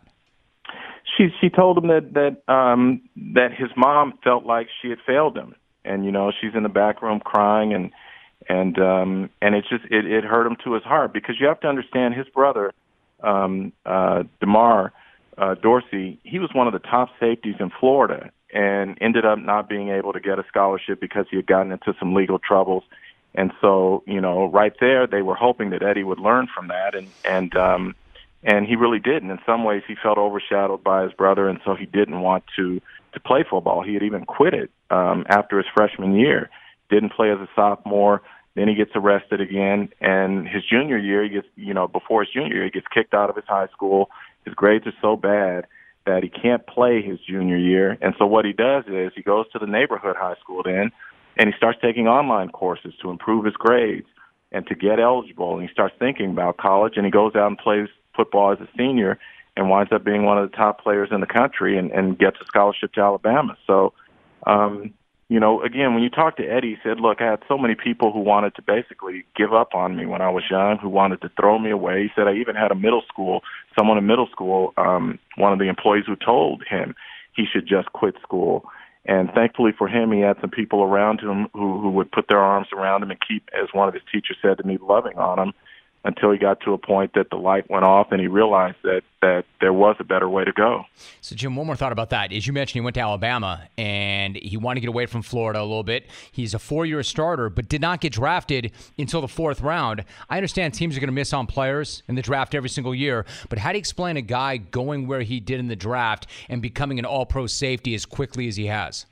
Speaker 11: She she told him that that um, that his mom felt like she had failed him, and you know she's in the back room crying, and and um, and it just it, it hurt him to his heart, because you have to understand his brother, um, uh, DeMar uh, Dorsey, he was one of the top safeties in Florida, and ended up not being able to get a scholarship because he had gotten into some legal troubles. And so, you know, right there, they were hoping that Eddie would learn from that, and and um, and he really did. And in some ways, he felt overshadowed by his brother, and so he didn't want to to play football. He had even quit it um, after his freshman year. Didn't play as a sophomore. Then he gets arrested again, and his junior year, he gets, you know, before his junior year, he gets kicked out of his high school. His grades are so bad that he can't play his junior year. And so what he does is he goes to the neighborhood high school then, and he starts taking online courses to improve his grades and to get eligible. And he starts thinking about college, and he goes out and plays football as a senior and winds up being one of the top players in the country, and, and gets a scholarship to Alabama. So, um, you know, again, when you talk to Eddie, he said, look, I had so many people who wanted to basically give up on me when I was young, who wanted to throw me away. He said I even had a middle school, someone in middle school, um, one of the employees who told him he should just quit school. And thankfully for him, he had some people around him who, who would put their arms around him and keep, as one of his teachers said to me, loving on him, until he got to a point that the light went off and he realized that, that there was a better way to go.
Speaker 2: So, Jim, one more thought about that. As you mentioned, he went to Alabama, and he wanted to get away from Florida a little bit. He's a four-year starter, but did not get drafted until the fourth round. I understand teams are going to miss on players in the draft every single year, but how do you explain a guy going where he did in the draft and becoming an all-pro safety as quickly as he has?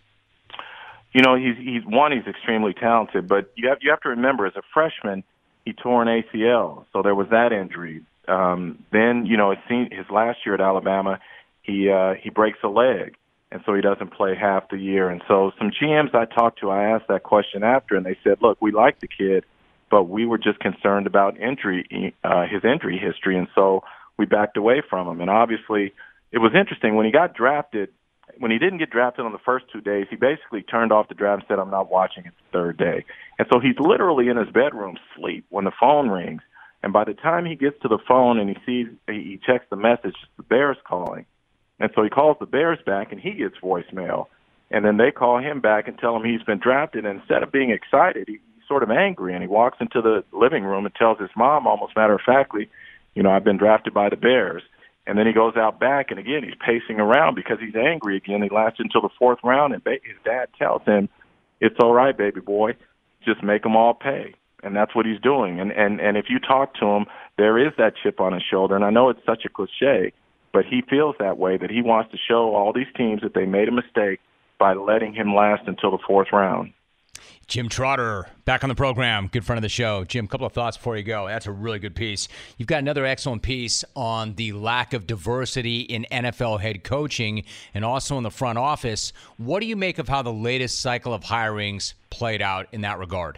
Speaker 11: You know, he's, he's one, he's extremely talented, but you have, you have to remember, as a freshman, he tore an A C L, so there was that injury. Um, then, you know, it seemed his last year at Alabama, he uh, he breaks a leg, and so he doesn't play half the year. And so some G Ms I talked to, I asked that question after, and they said, look, we like the kid, but we were just concerned about injury, uh, his injury history, and so we backed away from him. And obviously, it was interesting. When he got drafted, when he didn't get drafted on the first two days, he basically turned off the draft and said, I'm not watching it the third day. And so he's literally in his bedroom asleep when the phone rings. And by the time he gets to the phone and he sees, he checks the message, the Bears calling. And so he calls the Bears back and he gets voicemail. And then they call him back and tell him he's been drafted. And instead of being excited, he's sort of angry. And he walks into the living room and tells his mom, almost matter-of-factly, you know, I've been drafted by the Bears. And then he goes out back, and again, he's pacing around because he's angry again. He lasted until the fourth round, and his dad tells him, it's all right, baby boy. Just make them all pay. And that's what he's doing. And, and, and if you talk to him, there is that chip on his shoulder. And I know it's such a cliche, but he feels that way, that he wants to show all these teams that they made a mistake by letting him last until the fourth round.
Speaker 2: Jim Trotter, back on the program, good friend of the show. Jim, a couple of thoughts before you go. That's a really good piece. You've got another excellent piece on the lack of diversity in N F L head coaching and also in the front office. What do you make of how the latest cycle of hirings played out in that regard?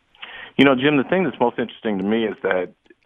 Speaker 11: You know, Jim, the thing that's most interesting to me is that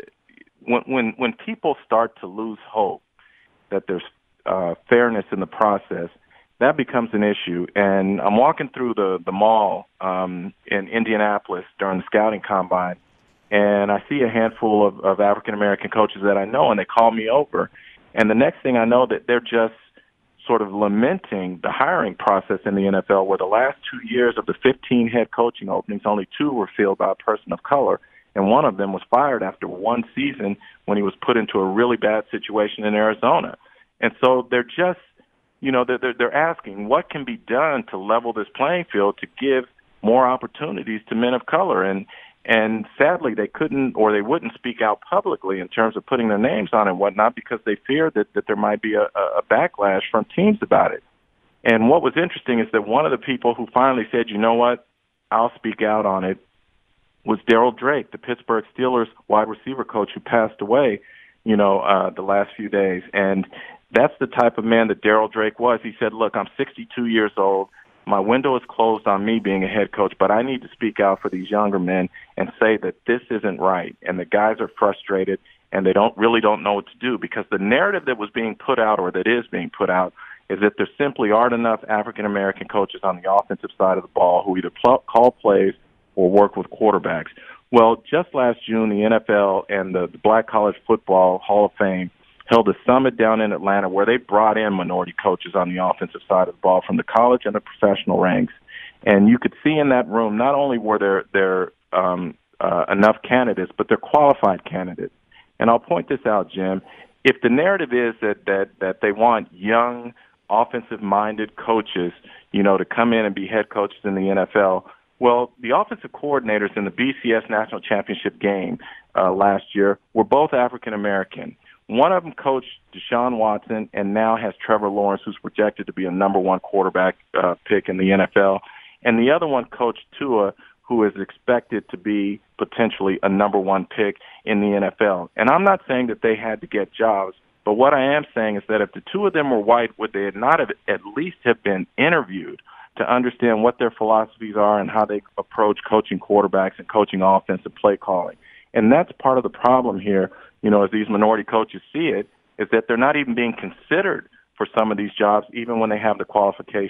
Speaker 11: when when, when people start to lose hope that there's uh, fairness in the process, that becomes an issue. And I'm walking through the, the mall um, in Indianapolis during the scouting combine, and I see a handful of, of African-American coaches that I know, and they call me over. And the next thing I know, that they're just sort of lamenting the hiring process in the N F L, where the last two years of the fifteen head coaching openings, only two were filled by a person of color, and one of them was fired after one season when he was put into a really bad situation in Arizona. And so they're just You know, they're, they're asking what can be done to level this playing field to give more opportunities to men of color. And and sadly, they couldn't or they wouldn't speak out publicly in terms of putting their names on it and whatnot because they feared that, that there might be a, a backlash from teams about it. And what was interesting is that one of the people who finally said, you know what, I'll speak out on it, was Daryl Drake, the Pittsburgh Steelers wide receiver coach who passed away, you know, uh, the last few days. And that's the type of man that Daryl Drake was. He said, look, I'm sixty-two years old. My window is closed on me being a head coach, but I need to speak out for these younger men and say that this isn't right. And the guys are frustrated, and they don't really don't know what to do because the narrative that was being put out or that is being put out is that there simply aren't enough African-American coaches on the offensive side of the ball who either pl- call plays or work with quarterbacks. Well, just last June, the N F L and the Black College Football Hall of Fame held a summit down in Atlanta where they brought in minority coaches on the offensive side of the ball from the college and the professional ranks. And you could see in that room not only were there, there um, uh, enough candidates, but they're qualified candidates. And I'll point this out, Jim. If the narrative is that, that, that they want young, offensive-minded coaches, you know, to come in and be head coaches in the N F L, well, the offensive coordinators in the B C S National Championship game uh, last year were both African-American. One of them coached Deshaun Watson and now has Trevor Lawrence, who's projected to be a number one quarterback uh, pick in the N F L. And the other one coached Tua, who is expected to be potentially a number one pick in the N F L. And I'm not saying that they had to get jobs, but what I am saying is that if the two of them were white, would they not have at least have been interviewed to understand what their philosophies are and how they approach coaching quarterbacks and coaching offensive play calling? And that's part of the problem here, you know, as these minority coaches see it, is that they're not even being considered for some of these jobs, even when they have the qualifications.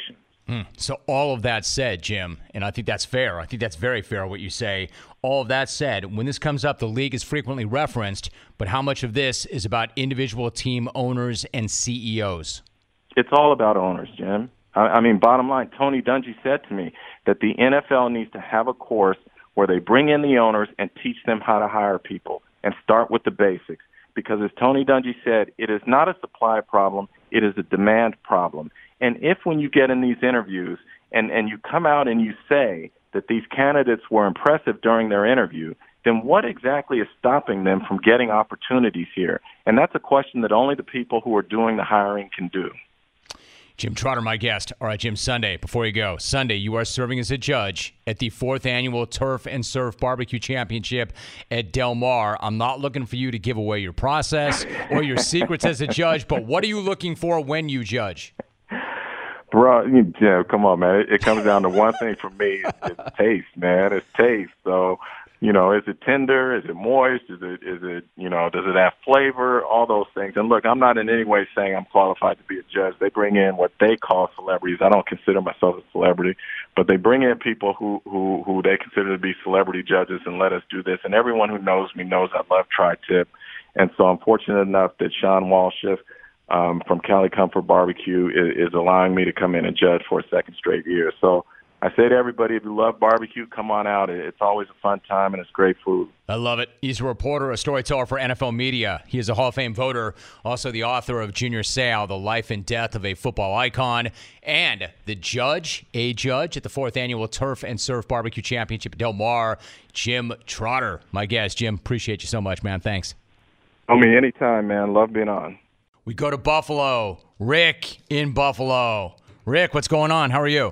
Speaker 2: Hmm. So all of that said, Jim, and I think that's fair. I think that's very fair what you say. All of that said, when this comes up, the league is frequently referenced, but how much of this is about individual team owners and C E Os?
Speaker 11: It's all about owners, Jim. I, I mean, bottom line, Tony Dungy said to me that the N F L needs to have a course where they bring in the owners and teach them how to hire people and start with the basics. Because as Tony Dungy said, it is not a supply problem, it is a demand problem. And if when you get in these interviews and, and you come out and you say that these candidates were impressive during their interview, then what exactly is stopping them from getting opportunities here? And that's a question that only the people who are doing the hiring can do.
Speaker 2: Jim Trotter, my guest. All right, Jim, Sunday, before you go. Sunday, you are serving as a judge at the fourth annual Turf and Surf Barbecue Championship at Del Mar. I'm not looking for you to give away your process or your secrets as a judge, but what are you looking for when you judge?
Speaker 11: Bro, yeah, come on, man. It, it comes down to one thing for me. It's, it's taste, man. It's taste. So, you know, is it tender? Is it moist? Is it, is it, you know, does it have flavor? All those things. And look, I'm not in any way saying I'm qualified to be a judge. They bring in what they call celebrities. I don't consider myself a celebrity, but they bring in people who, who, who they consider to be celebrity judges and let us do this. And everyone who knows me knows I love tri-tip. And so I'm fortunate enough that Sean Walshiff, um, from Cali Comfort Barbecue is, is allowing me to come in and judge for a second straight year. So I say to everybody, if you love barbecue, come on out. It's always a fun time, and it's great food.
Speaker 2: I love it. He's a reporter, a storyteller for N F L Media. He is a Hall of Fame voter, also the author of Junior Seau, The Life and Death of a Football Icon, and the judge, a judge at the fourth annual Turf and Surf Barbecue Championship at Del Mar, Jim Trotter. My guest, Jim, appreciate you so much, man. Thanks.
Speaker 11: I mean, anytime, man. Love being on.
Speaker 2: We go to Buffalo. Rick in Buffalo. Rick, what's going on? How are you?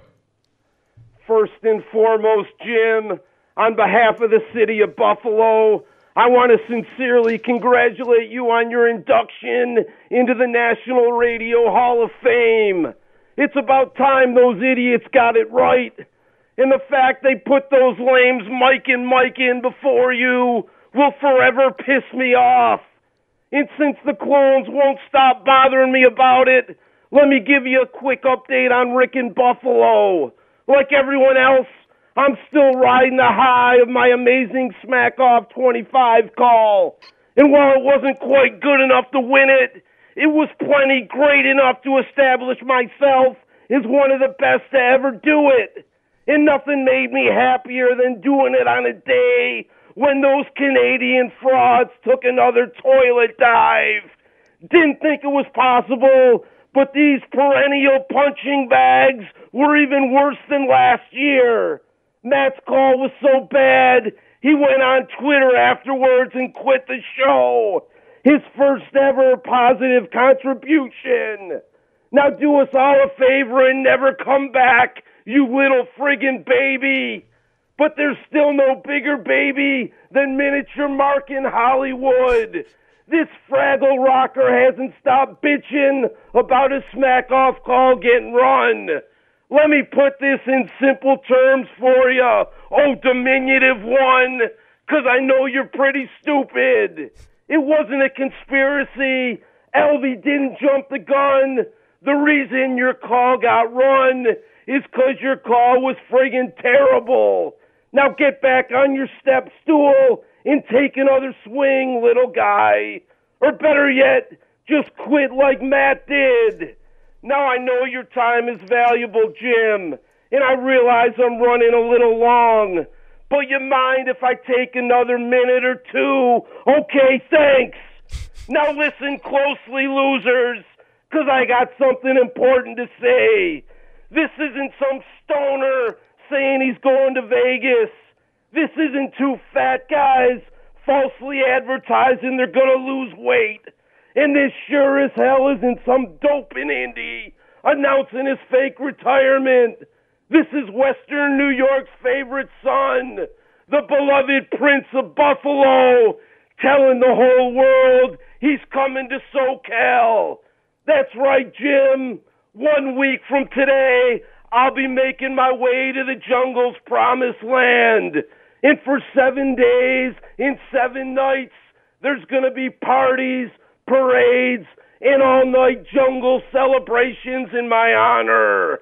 Speaker 12: First and foremost, Jim, on behalf of the city of Buffalo, I want to sincerely congratulate you on your induction into the National Radio Hall of Fame. It's about time those idiots got it right. And the fact they put those lames Mike and Mike in before you will forever piss me off. And since the clones won't stop bothering me about it, let me give you a quick update on Rick in Buffalo. Like everyone else, I'm still riding the high of my amazing Smack Off twenty-five call. And while it wasn't quite good enough to win it, it was plenty great enough to establish myself as one of the best to ever do it. And nothing made me happier than doing it on a day when those Canadian frauds took another toilet dive. Didn't think it was possible, but these perennial punching bags were even worse than last year. Matt's call was so bad, he went on Twitter afterwards and quit the show. His first ever positive contribution. Now do us all a favor and never come back, you little friggin' baby. But there's still no bigger baby than Miniature Mark in Hollywood. This Fraggle rocker hasn't stopped bitching about a smack off call getting run. Let me put this in simple terms for you, oh diminutive one, because I know you're pretty stupid. It wasn't a conspiracy. Elvie didn't jump the gun. The reason your call got run is because your call was friggin' terrible. Now get back on your step stool and take another swing, little guy. Or better yet, just quit like Matt did. Now I know your time is valuable, Jim, and I realize I'm running a little long. But you mind if I take another minute or two? Okay, thanks. Now listen closely, losers, because I got something important to say. This isn't some stoner saying he's going to Vegas. This isn't two fat guys falsely advertising they're going to lose weight. And this sure as hell isn't some doping indie announcing his fake retirement. This is Western New York's favorite son, the beloved Prince of Buffalo, telling the whole world he's coming to SoCal. That's right, Jim. One week from today, I'll be making my way to the jungle's promised land. And for seven days and seven nights, there's going to be parties, parades, and all-night jungle celebrations in my honor.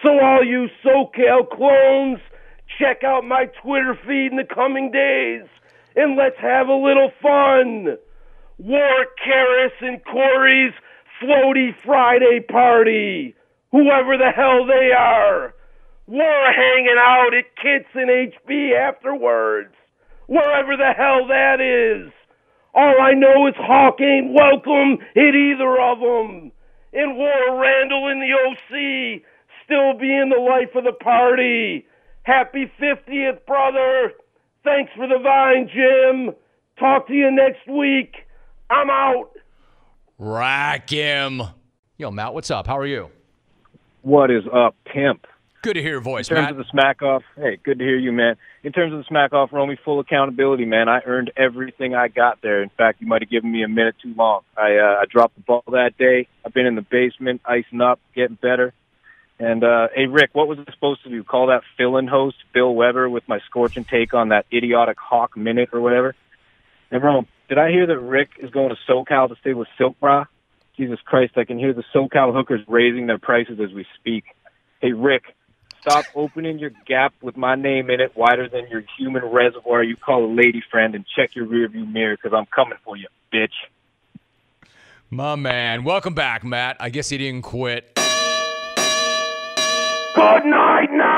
Speaker 12: So all you SoCal clones, check out my Twitter feed in the coming days, and let's have a little fun. War Karras and Corey's Floaty Friday party, whoever the hell they are. War hanging out at Kits and H B afterwards, wherever the hell that is. All I know is Hawk ain't welcome at either of them. And War Randall in the O C still being the life of the party. Happy fiftieth, brother. Thanks for the vine, Jim. Talk to you next week. I'm out.
Speaker 2: Rack him. Yo, Matt, what's up? How are you?
Speaker 13: What is up, pimp?
Speaker 2: Good to hear your voice,
Speaker 13: In terms
Speaker 2: Matt.
Speaker 13: of the smack off, hey, good to hear you, man. In terms of the smack off, Romy, full accountability, man. I earned everything I got there. In fact, you might have given me a minute too long. I uh, I dropped the ball that day. I've been in the basement, icing up, getting better. And, uh, hey, Rick, what was I supposed to do? Call that fill-in host, Bill Weber, with my scorching take on that idiotic Hawk minute or whatever? And, Rome, did I hear that Rick is going to SoCal to stay with Silk Bra? Jesus Christ, I can hear the SoCal hookers raising their prices as we speak. Hey, Rick, stop opening your gap with my name in it wider than your human reservoir you call a lady friend, and check your rearview mirror, because I'm coming for you, bitch.
Speaker 2: My man. Welcome back, Matt. I guess he didn't quit.
Speaker 12: Good night now.